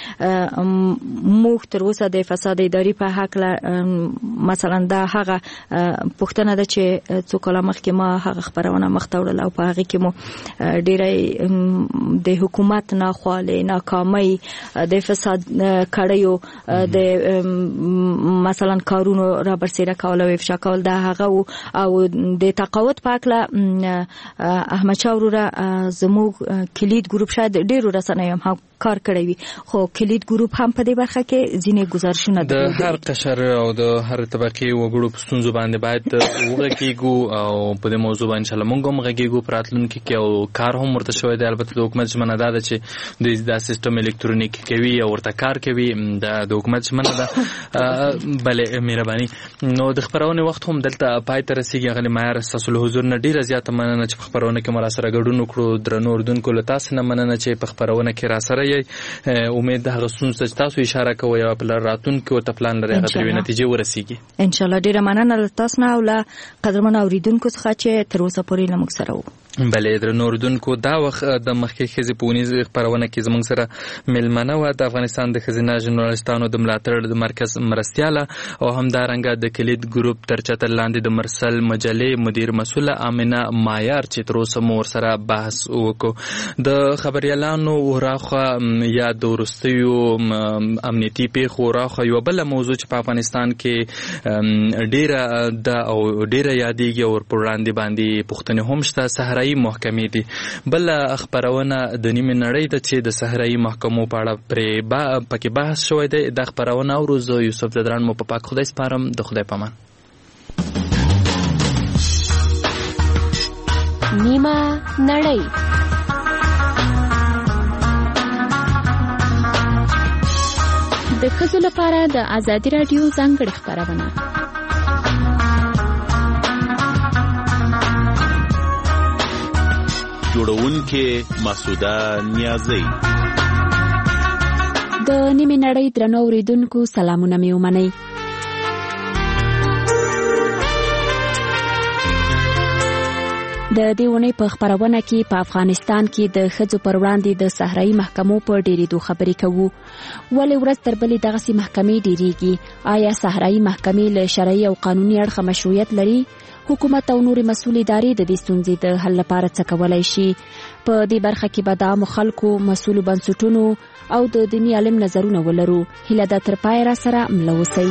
موږ تر اوسه د فساد اداري په حق مثلا دا هغه پوښتنه ده چې څو کاله مخکې ما هغه خبرونه مخته وړل او په هغه کې مو ډېری د حکومت ناخوالې ناکامۍ د فساد کړیو د مثلا کارونو را برسېره کول او افشا کول دا هغه او د تقاعد په اړه احمد شاه وروره زموږ کلید ګروپ شاید ډېرو رسنیو هم کار کړی وي خو کلید ګروپ هم په دې برخه کې ځینې گزارشونه د هر قشر او د هر طبقه وګړو په ستونزو باندې باید وغږیږو او په دې موضوع باندې ان شاء الله موږ هم غږیږو په راتلونکي کې او کار هم ورته شوی دی. البته د حکومت ژمنه ده چې د سیستم الکترونیکی کوي او ورته کار کوي د حکومت ژمنه ده. بله مهرباني نو د خبرونه وخت هم دلته پای ته رسیدي. غلی معیار تاسو له حضور نه ډیره زیاته مننه چې په خبرونه کې مر سره ګډون وکړو. درنو اردوونکو له تاسو نه مننه چې په خبرونه کې را سره امید ده غسون چې تاسو اشاره کوئ او په راتلونکي او پلان لري هغه تر نتیجې ورسیږي ان شاء الله. ډیره مننه تاسو نه او له قدرمن اوریدونکو څخه چې تر اوسه پورې لمک سره وو. بلې درنو اردوونکو دا وخت د مخکې ښځې په ونیز خبرونه کې زموږ سره ملمنه و د افغانستان د ښځینه ژورنالستانو د ملاتړ د مرکز مرستیاله او همدارنګه د کلید ګروپ تر چتر لاندې د مرسل مجلې مدیر مسؤله امینه مایار چې تر اوسه مو ورسره بحث وکړو. د خبریالانو وراخه یا د وروستیو امنیتي پیښو وراخه یو بل موضوع چې په افغانستان کې ډیره او ډیره یادېږي او پر وړاندې باندې پوښتنې هم شته صحرایي محکمې دي. بل خبرونه د نیمې نړۍ د چې د صحرایي محکمو په اړه پکې بحث شوی دی. د خبرونه اوروزو یوسف زدران مو په پاک خدای سپارم. د خدای پامان. نیمه نړۍ د ښځو لپاره د ازادي راډیو ځانګړې خبرونه. جوړونکې مسعوده نیازی. د نیمې نړۍ درنو اوریدونکو سلامونه مې ومنئ. د دې ونې په خبرونه کې په افغانستان کې د ښځو پر وړاندې د صحرایي محکمو په ډېرېدو خبرې کوو. ولې ورځ تر بلې دغسې محکمې ډېرېږي؟ آیا صحرایي محکمې له شرعي او قانوني اړخه مشروعیت لري؟ حکومت او نورې مسؤلې ادارې د دې ستونزې د حل لپاره څه کولی شي؟ په دې برخه کې به د عامو خلکو، مسؤلو بنسټونو او د دیني عالم نظرونه ولرو. هیله ده تر پایه را سره مله اوسئ.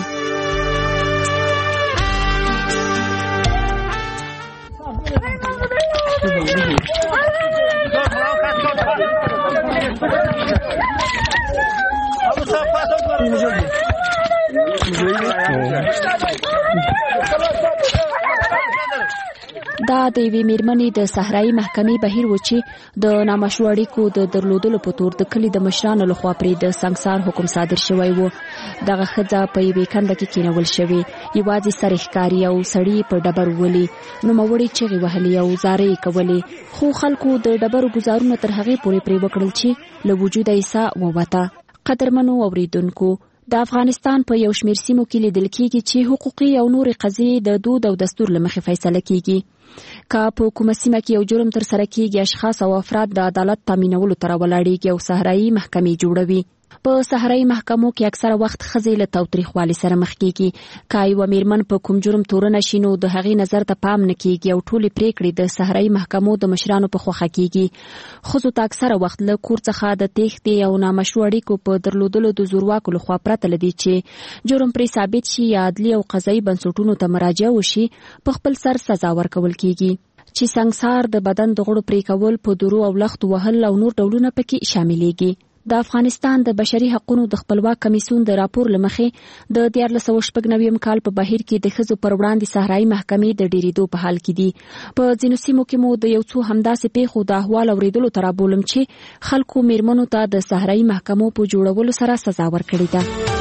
دا د یوې میرمنې د صحرایي محکمې بهیر و چې د نامشروع اړیکو د درلودلو په تور د کلي د مشرانو لخوا پرې د سنګسار حکم صادر شوی و. دغه ښځه په یوې کنده کې کېنول شوې، یوازې سر یې ښکاري او سړي په ډبرو ولي، نوموړي چغې وهلې او زارۍ یې کولې، خو خلکو د ډبرو ګزارونه تر هغې پورې پرې وکړل چې له وجوده یې ساه ووته. قدرمنو اوریدونکو، د افغانستان په یو شمېر سیمو کې لیدل کېږي چې حقوقي او نورې قضیې د دود او دستور له مخې فیصله کېږي. که په کومه سیمه کې یو جرم ترسره کېږي، اشخاص او افراد د عدالت تامینولو ته راولاړېږي او صحرایي محکمې جوړوي. په صحرایي محکمو کې اکثره وخت ښځې له تاوتریخوالي سره مخ کېږي. که یوه میرمن په کوم جرم تورنه شي نو د هغې نظر ته پام نه کېږي او ټولې پریکړې د صحرایي محکمو د مشرانو په خوښه کېږي. ښځو ته اکثره وخت له کور څخه د تېښتې او نامشروع اړیکو په درلودلو د زورواکو لخوا پرته له دې چې جرم پرې ثابت شي یا عدلي او قضایي بنسټونو ته مراجعه وشي، په خپل سر سزا ورکول کېږي. چې سنګسار، د بدن د غړو پرې کول، په درو او لختو وهل او نور ډولونه پکې شاملېږي. د افغانستان د بشري حقوقو د خپلواک کمیسیون د راپور لمخې د 1499 کال په بهیر کې د ښځو پر وړاندې صحرایي محکمې د ډیریدو په حال کې دي. په ځینو سیمو کې مو د یو څو همداسې پیښو د احوال اوریدلو ته رابولم چې خلکو میرمنو ته د صحرایي محکمو په جوړولو سره سزا ورکړې ده.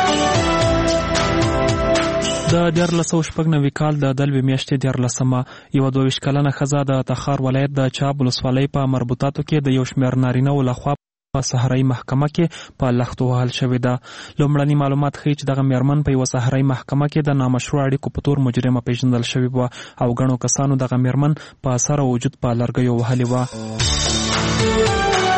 د 1499 کال د دلوي میاشتې 14مه یو 22 کلنه ښځه د تخار ولایت د چاب ولسوالۍ په مربوطاتو کې د یو شمېر نارینه‌و لخوا په صحرایي محکمه کې په لختو وهل شوې ده. لومړني معلومات ښیي چې دغه میرمن په یوه صحرایي محکمه کې د نامشروع اړیکو په تور مجرمه پیژندل شوې وه او ګڼو کسانو دغه میرمن په سر وجود په لرګیو وهلې وه.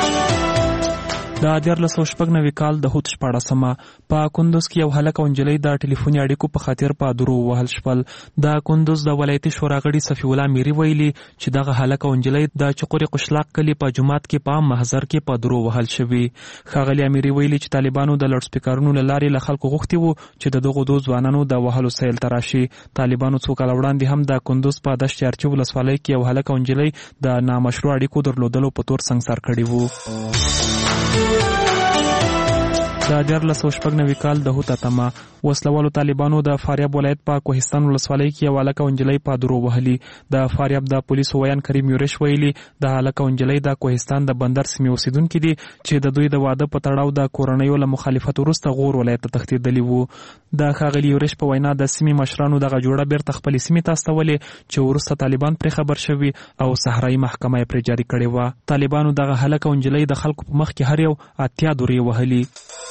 د 1499 کال د هوت 14مه په کندوز کې یو هلک او نجلۍ د ټلیفوني اړیکو په خاطر په درو وهل شول. د کندوز د ولایتي شورا غړي صفي الله میری ویلي چې دغه هلک او نجلۍ د چقوري قشلاق کلی په جماعت کې په محضر کې په درو وهل شوي. ښاغلي امیری ویلي چې طالبانو د لوډ سپیکرونو له لارې له خلکو غوښتي وو چې د دغو دوه ځوانانو د وهلو سیل ته راشي. طالبانو څو کاله وړاندې هم د کندوز په دشت چارچي ولسوالۍ کې یو هلک او نجلۍ د نامشروع اړیکو درلودلو په تور سنګسار کړي وو. د 1499 کال د هوت اتمه وسلوالو طالبانو د فاریاب ولایت په کوهستان ولسوالۍ کې یو هلک او نجلۍ په درو وهلي. د فاریاب د پولیسو ویان کریم یورش ویلي د هلک او نجلۍ د کوهستان د بندر سیمې اوسیدونکي دي چې د دوی د واده په تړاو د کورنیو له مخالفت وروسته غور ولایت ته تښتېدلي وو. د ښاغلي یورش په وینا د سیمې مشرانو دغه جوړه بیرته خپلې سیمې ته استولې چې وروسته طالبان پرې خبر شوي او صحرایي محکمه یې پرې جاري کړې وه. طالبانو دغه هلک او نجلۍ د خلکو په مخ کې هر یو 80 دورې وهلي.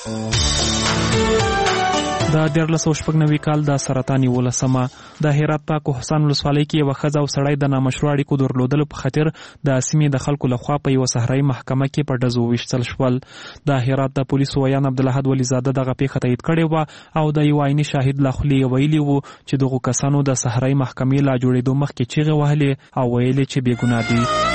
د 1499 کال د سرطان 11مه د هرات په کوهستان ولسوالۍ کې یوه ښځه او سړی د نامشروع اړیکو درلودلو په خاطر د سیمې د خلکو لخوا په یوه صحرایي محکمه کې په ډزو وویشتل شول. د هرات د پولیسو ویان عبدالاحد ولیزاده دغه پیښه تایید کړې وه او د یو عیني شاهد له خولې ویلي وو چې دغو کسانو د صحرایي محکمې له جوړېدو مخکې چیغې وهلې او ویلې چې بېګناه دي.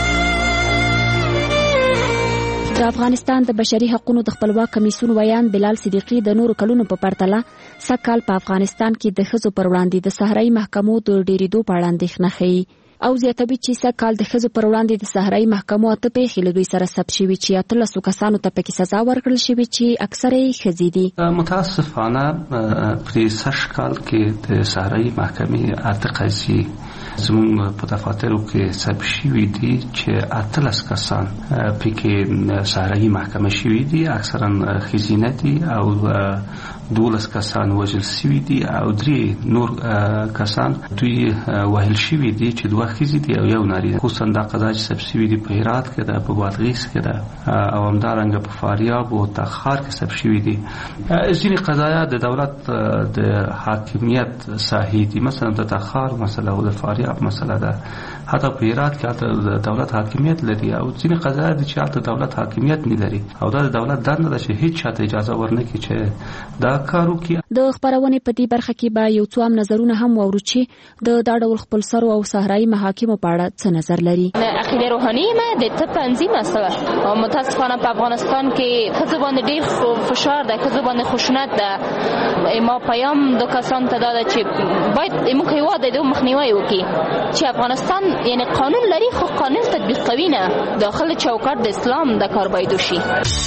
د افغانستان د بشري حقوقو د خپلواک کمیسیون ویان بلال صدیقي د نورو کلونو په پرتله سږکال په افغانستان کې د ښځو پر وړاندې د صحرایي محکمو د ډیریدو په اړه اندېښنه ښیي او زیاتوي چې سږکال د ښځو پر وړاندې د صحرایي محکمو 8 پیښې له دوی سره ثبت شوي چې 13 کسانو ته پکې سزا ورکړل شوې چې اکثره یې ښځې دي. متاسفانه په سږکال کې د صحرایي محکمې 8 قضیې زموږ په دفاترو کې ثبت شوي دي چې 18 کسان پکې صحرایي محکمه شوي دي، اکثرا ښځینه دي او 12 کسان وژل شوي دي او 3 نور کسان دوی وهل شوي دي چې 2 ښځې دي او 1 نارینه. خصوصا دا قضا چې ثبت شوي دي په هرات کې ده، په بادغیس کې ده او همدارنګه په فاریاب او تخار کې ثبت شوي دي. ځینې قضایا د دولت د حاکمیت ساحې دي، مثلا د تخار مسله او د فاریاب مسله ده، حتی په هرات کې د دولت حاکمیت لري او ځینې قضایا دي چې د دولت حاکمیت نه لري او دا د دولت دنده ده چې هیڅ چاته اجازه ورنکړي چې دا کار وکړي. د خبرونې په دې برخه کې به یو څو هم نظرونه هم واورو چې د دا ډول خپلسرو او صحرایي محاکمو په اړه څه نظر لري. عقیده روحاني ما د تنظیم مسله او متاسفانه په افغانستان کې ښځو باندې ډېر فشار ده، ښځو باندې خشونت ده. ما پیام د کسان ته دا ده چې باید موږ هیواد د مخنیوي وکړي چې افغانستان یعنی قانون لري خو قانون تطبیق کوي نه، داخل چوکاټ د اسلام د کار باید وشي.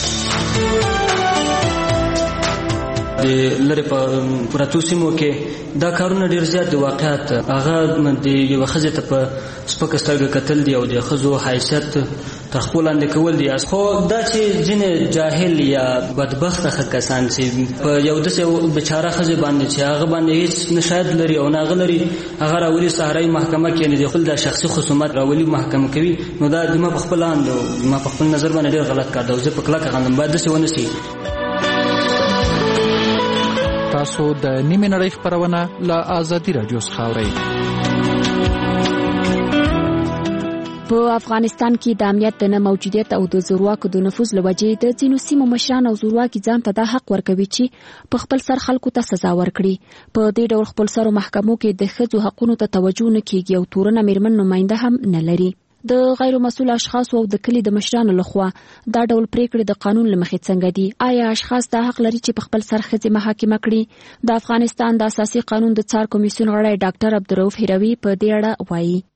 د لری په پراتو سیمو کې دا کارونه ډیر زیات د واقعیت هغه د یو ښځې ته په سپکه سترګه کتل دي او د ښځو حیثیت تر خپل لاندې کول دي. خو دا چې ځینې جاهل یا بدبخته کسان چې په یو داسې بیچاره ښځې باندې چې هغه باندې هیڅ نه شاهد لري او نه هغه لري هغه راولي صحرایي محکمه کې د خپل د شخصي خصومت راولي محکمه کوي، نو دا د ما په خپل اند ما په خپل نظر باندې ډیر غلط کار دی او زه په کلکه غندم باید داسې ونه شي. تاسو د نیمه نړۍ خبرونه له آزادي رادیو څخه اورئ. په افغانستان کې د امنیت د نه موجودیت او د زورواکو د نفوذ له وجې د ځینو سیمو مشران او زورواکي ځان ته دا حق ورکوي چې په خپل سر خلکو ته سزا ورکړي. په دې ډول خپل سرو محکمو کې د ښځو حقونو ته توجه نه کیږي او تورنه میرمن نماینده هم نه لري. د غیر مسؤل اشخاص او د کلی د مشرانو لخوا دا ډول پریکړې د قانون له مخې څنګه دي؟ آیا اشخاص دا حق لري چې په خپل سر ښځې محاکمه کړي؟ د افغانستان د اساسي قانون د څار کمیسیون غړی ډاکټر عبدالرؤف هروي په دې اړه وایي.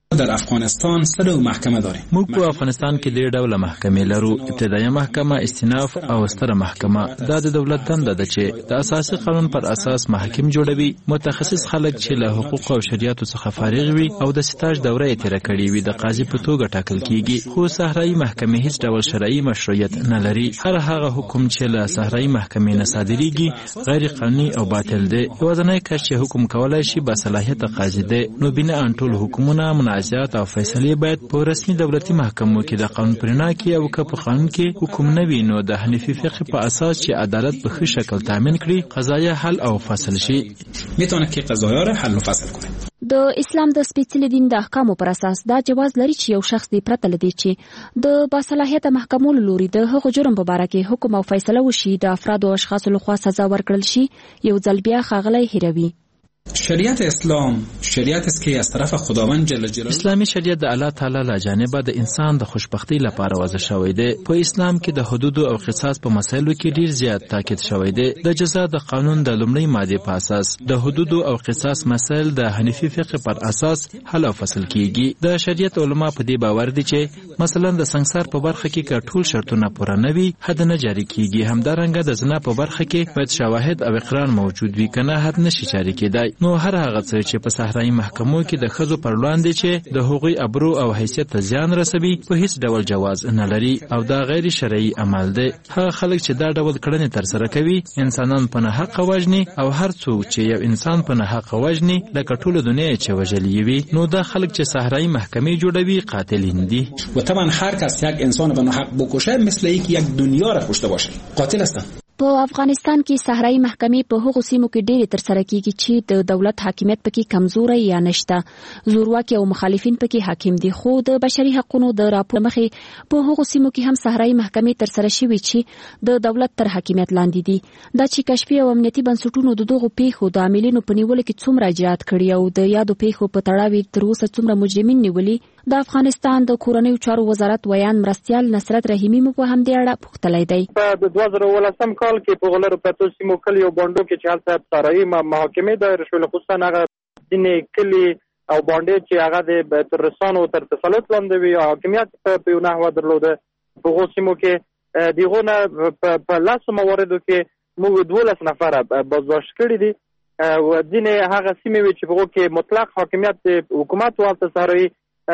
در افغانستان سه محکمه داریم. موږ په افغانستان کې ډېر ډول محکمې لرو. ابتدایي محکمه، استیناف او ستره محکمه. دا د دولت دنده ده چې د اساسي قانون پر اساس محاکم جوړوي. متخصص خلک چې له حقوق او شریعت څخه فارغ وي او د ستاج دوره یې تیر کړې وي د قاضي په توګه ټاکل کیږي. خو صحرایي محکمې هیڅ ډول شرعي مشروعیت نه لري. هر هغه حکم چې له صحرایي محکمې نه صادریږي غیر قانوني او باطل دی. یوازینی کس چې حکم کولای شي با صلاحیت قاضي دی. نو بنا ان ټول حکومونه منازعات او فیصلې باید په رسمي دولتي محکمو کې د قانون پرنا کې او که په قانون کې حکم نه وي نو د حنفي فقه په اساس چې عدالت په ښه شکل تامین کړي قضایا حل او فصل شي. میتونه کې قضایا را حل و فصل کنه. د اسلام د سپېڅلي دین د احکامو پر اساس دا جواز لري چې یو شخص دی پرته لدی چې د باصلاحیت محکمو لوري د هغو جرم په اړه کې حکم او فیصله وشي د افراد او اشخاص لخوا سزا ورکړل شي. یو ځل بیا ښاغلی هیروي شریعت اسلام شریعت است که از طرف خداوند جل جلاله اسلامي شریعت د الله تعالی له جانبه د انسان د خوشبختی لپاره وضع شوی دی. په اسلام کې د حدود او قصاص په مسایلو کې ډیر زیات تاکید شوی دی. د جزا د قانون د لومړی ماده په اساس د حدود او قصاص مسایل د حنفي فقه پر اساس حل او فصل کیږي. د شریعت علما په دې باور دي چې مثلا د سنگسار په برخه کې ټول شرطونه پوره نه وي حد نه جاری کیږي. همدارنګه د زنا په برخه کې باید شواهد او اقرار موجود وي کنه حد نشي جاری کېدای. نو هر هغه څه چې په صحرایي محکمو کې د ښځو پر وړاندې چې د هغوی ابرو او حیثیت ته زیان رسوي په هیڅ ډول جواز نه لري او دا غیر شرعي عمل دی. هغه خلک چې دا ډول کړنې ترسره کوي انسانان په ناحقه وژني او هر څوک چې یو انسان په ناحقه وژني لکه ټوله دنیا چې وژلي وي نو دا خلک چې صحرایي محکمې جوړوي قاتلین دي. و طبعا هر کس یک انسان به ناحق بکشه مثل یک دنیا را کشته باشه قاتل هستن. په افغانستان کې صحرایي محکمې په هغو سیمو کې ډېرې ترسره کیږي چې د دولت حاکمیت پکې کمزوری یا نشته. زورواکي او مخالفین پکې حاکم دي. خو د بشري حقوقو د راپور مخې په هغو سیمو کې هم صحرایي محکمې ترسره شوي چې د دولت تر حاکمیت لاندې دي. دا چې کشفي او امنیتي بنسټونو د دغو پیښو د عاملینو په نیولو کې څومره اجرات کړي او د یادو پیښو په تړاو تر اوسه څومره مجرمین نیولي د افغانستان د کورنیو چارو وزارت ویان مرستیال نصرت رحیمی مو په همدې اړه پوښتلی دی. په 2018 کال کې په غلرو پتو سیمو کلیو باندو کې چې هلته صحرایي محاکمې دایر شولې خصوصا هغه ځینې کلي او باندې چې هغه د ترسانو تر تسلط لاندې وي حاکمیت په یو نحوه درلوده. په هغو سیمو کې دغو نه په 10 مواردو کې موږ 12 نفره بازداشت کړي دي. ځینې هغه سیمې وي چې په هغو کې مطلق حاکمیت د حکومت والته صحرایي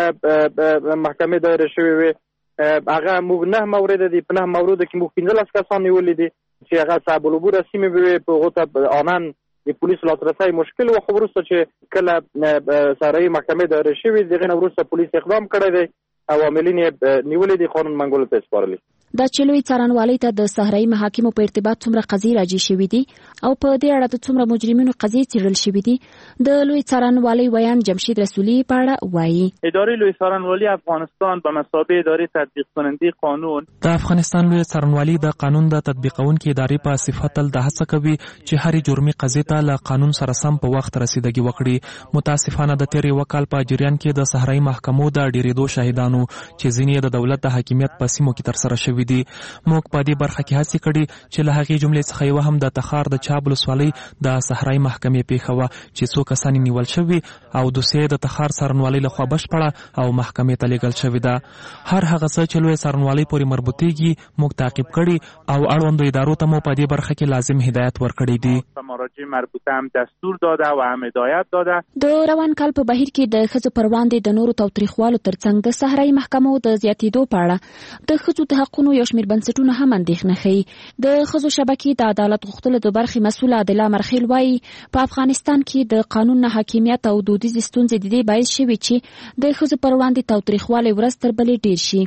محکمې دایره شوې وي. هغه موږ 9 مورد دي. په 9 موردو کې موږ 15 کسان نیولي دي چې هغه صاحب العبور سیمې وي. په هغو ته آنن د پولیسو لاسرسی مشکل و. خو وروسته چې کله صحرایي محکمې دایره شوې دغه نه وروسته پولیس اقدام کړی دی او عاملین یې نیولي دي قانون منګولو ته سپارلي. دا چې لوی څارنوالۍ ته د صحرایي محاکمو په ارتباط څومره قضیې راجع شوي دي او په دې اړه د څومره مجرمینو قضیې څېړل شوي دي د لوی څارنوالۍ ویان جمشید رسولي په اړه وایي. ادارې لوی څارنوالۍ افغانستان به مثابه ادارې تطبیق کننده قانون د افغانستان لوی څارنوالۍ د قانون د تطبیقونکو ادارې په صفت تل د هڅه کوي چې هرې جرمي قضیې ته له قانون سره سم په وخت رسیدګي وکړي. متاسفانه د تیرې وکال په جریان کې د صحرایي محکمو د ډیرېدو شاهدانو چې ځینې د دولت د حاکمیت په سیمو کې ترسره شوي دي. موږ په دې برخه کې هڅې کړې چې له هغې جملې څخه یوه هم د تخار د چاب ولسوالۍ د صحرایي محکمې پیښه وه چې څو کسان نیول شوي او دوسیه د تخار څارنوالۍ لخوا بشپړه او محکمې ته لیږل شوې ده. هر هغه څه چې لویې څارنوالۍ پورې مربوطېږي موږ تعقیب کړي او اړوندو ادارو ته مو په دې برخه کې لازم هدایت ورکړی دی. مراجع مربوطه هم دستور داده و هم هدایت داده. د روان کال په بهیر کې د ښځو پر وړاندې د نورو تاوتریخوالو ترڅنګ د صحرایي محکمو د زیاتېدو په اړه د ښځو د حقونو یو شمېر بنسټونه هم اندېښنه ښیي. د ښځو شبکې د عدالت غوښتلو د برخې مسؤله عادله مرخیل وایي په افغانستان کې د قانون نه حاکمیت او دودیزې ستونزې د دې باعث شوي چې د ښځو پر وړاندې تاوتریخوالی ورځ تر بلې ډېر شي.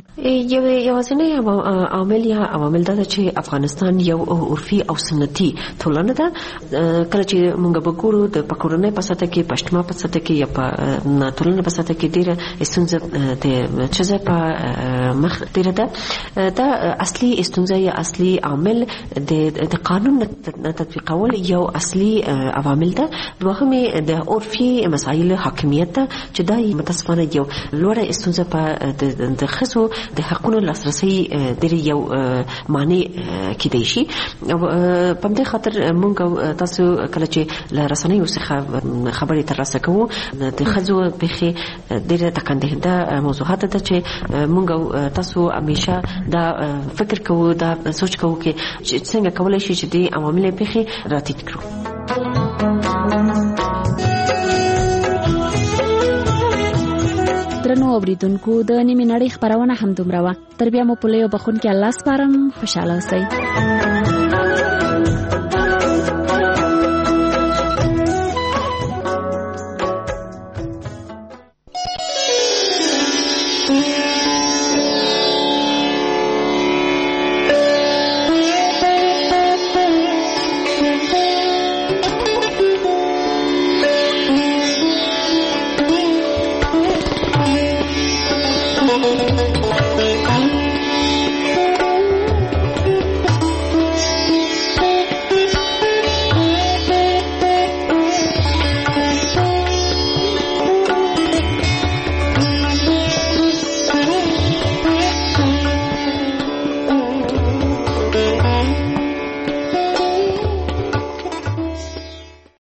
یوازینی عامل یا عوامل دا ده چې افغانستان یو عرفي او سنتي ټولنه ده. کله چې موږ به ګورو د کورنۍ په سطح کې په اجتماع په سطح کې یا په ټولنه په سطح کې ډېره ستونزه د ښځې په مخ ډېره ده. دا اصلي استونزه یا اصلي عامل د قانون تطبیقول یو اصلي عوامل ده. دوهمه د عرفي مسایل حاکمیت چې دا متاسفانه یو لوړه استونزه په د خصو د حقونو لاسرسي د یو معنی کېدای شي. په دې خاطر موږ تاسو کله چې له رسنیو څخه خبرې ترلاسه کوو د خزو بخي ډېره تکندهنده موضوعات ده چې موږ تاسو همیشه دا فکر کوو، دا سوچ کوو چې څنګه کولای شي چې د عوامل بخي راتیت کړو. درنو اوریدونکو د نیمه نړۍ خبرونه هم دومره وه. تر بیا مو په لیو بخون کې الله سپارم. خوشاله اوسئ.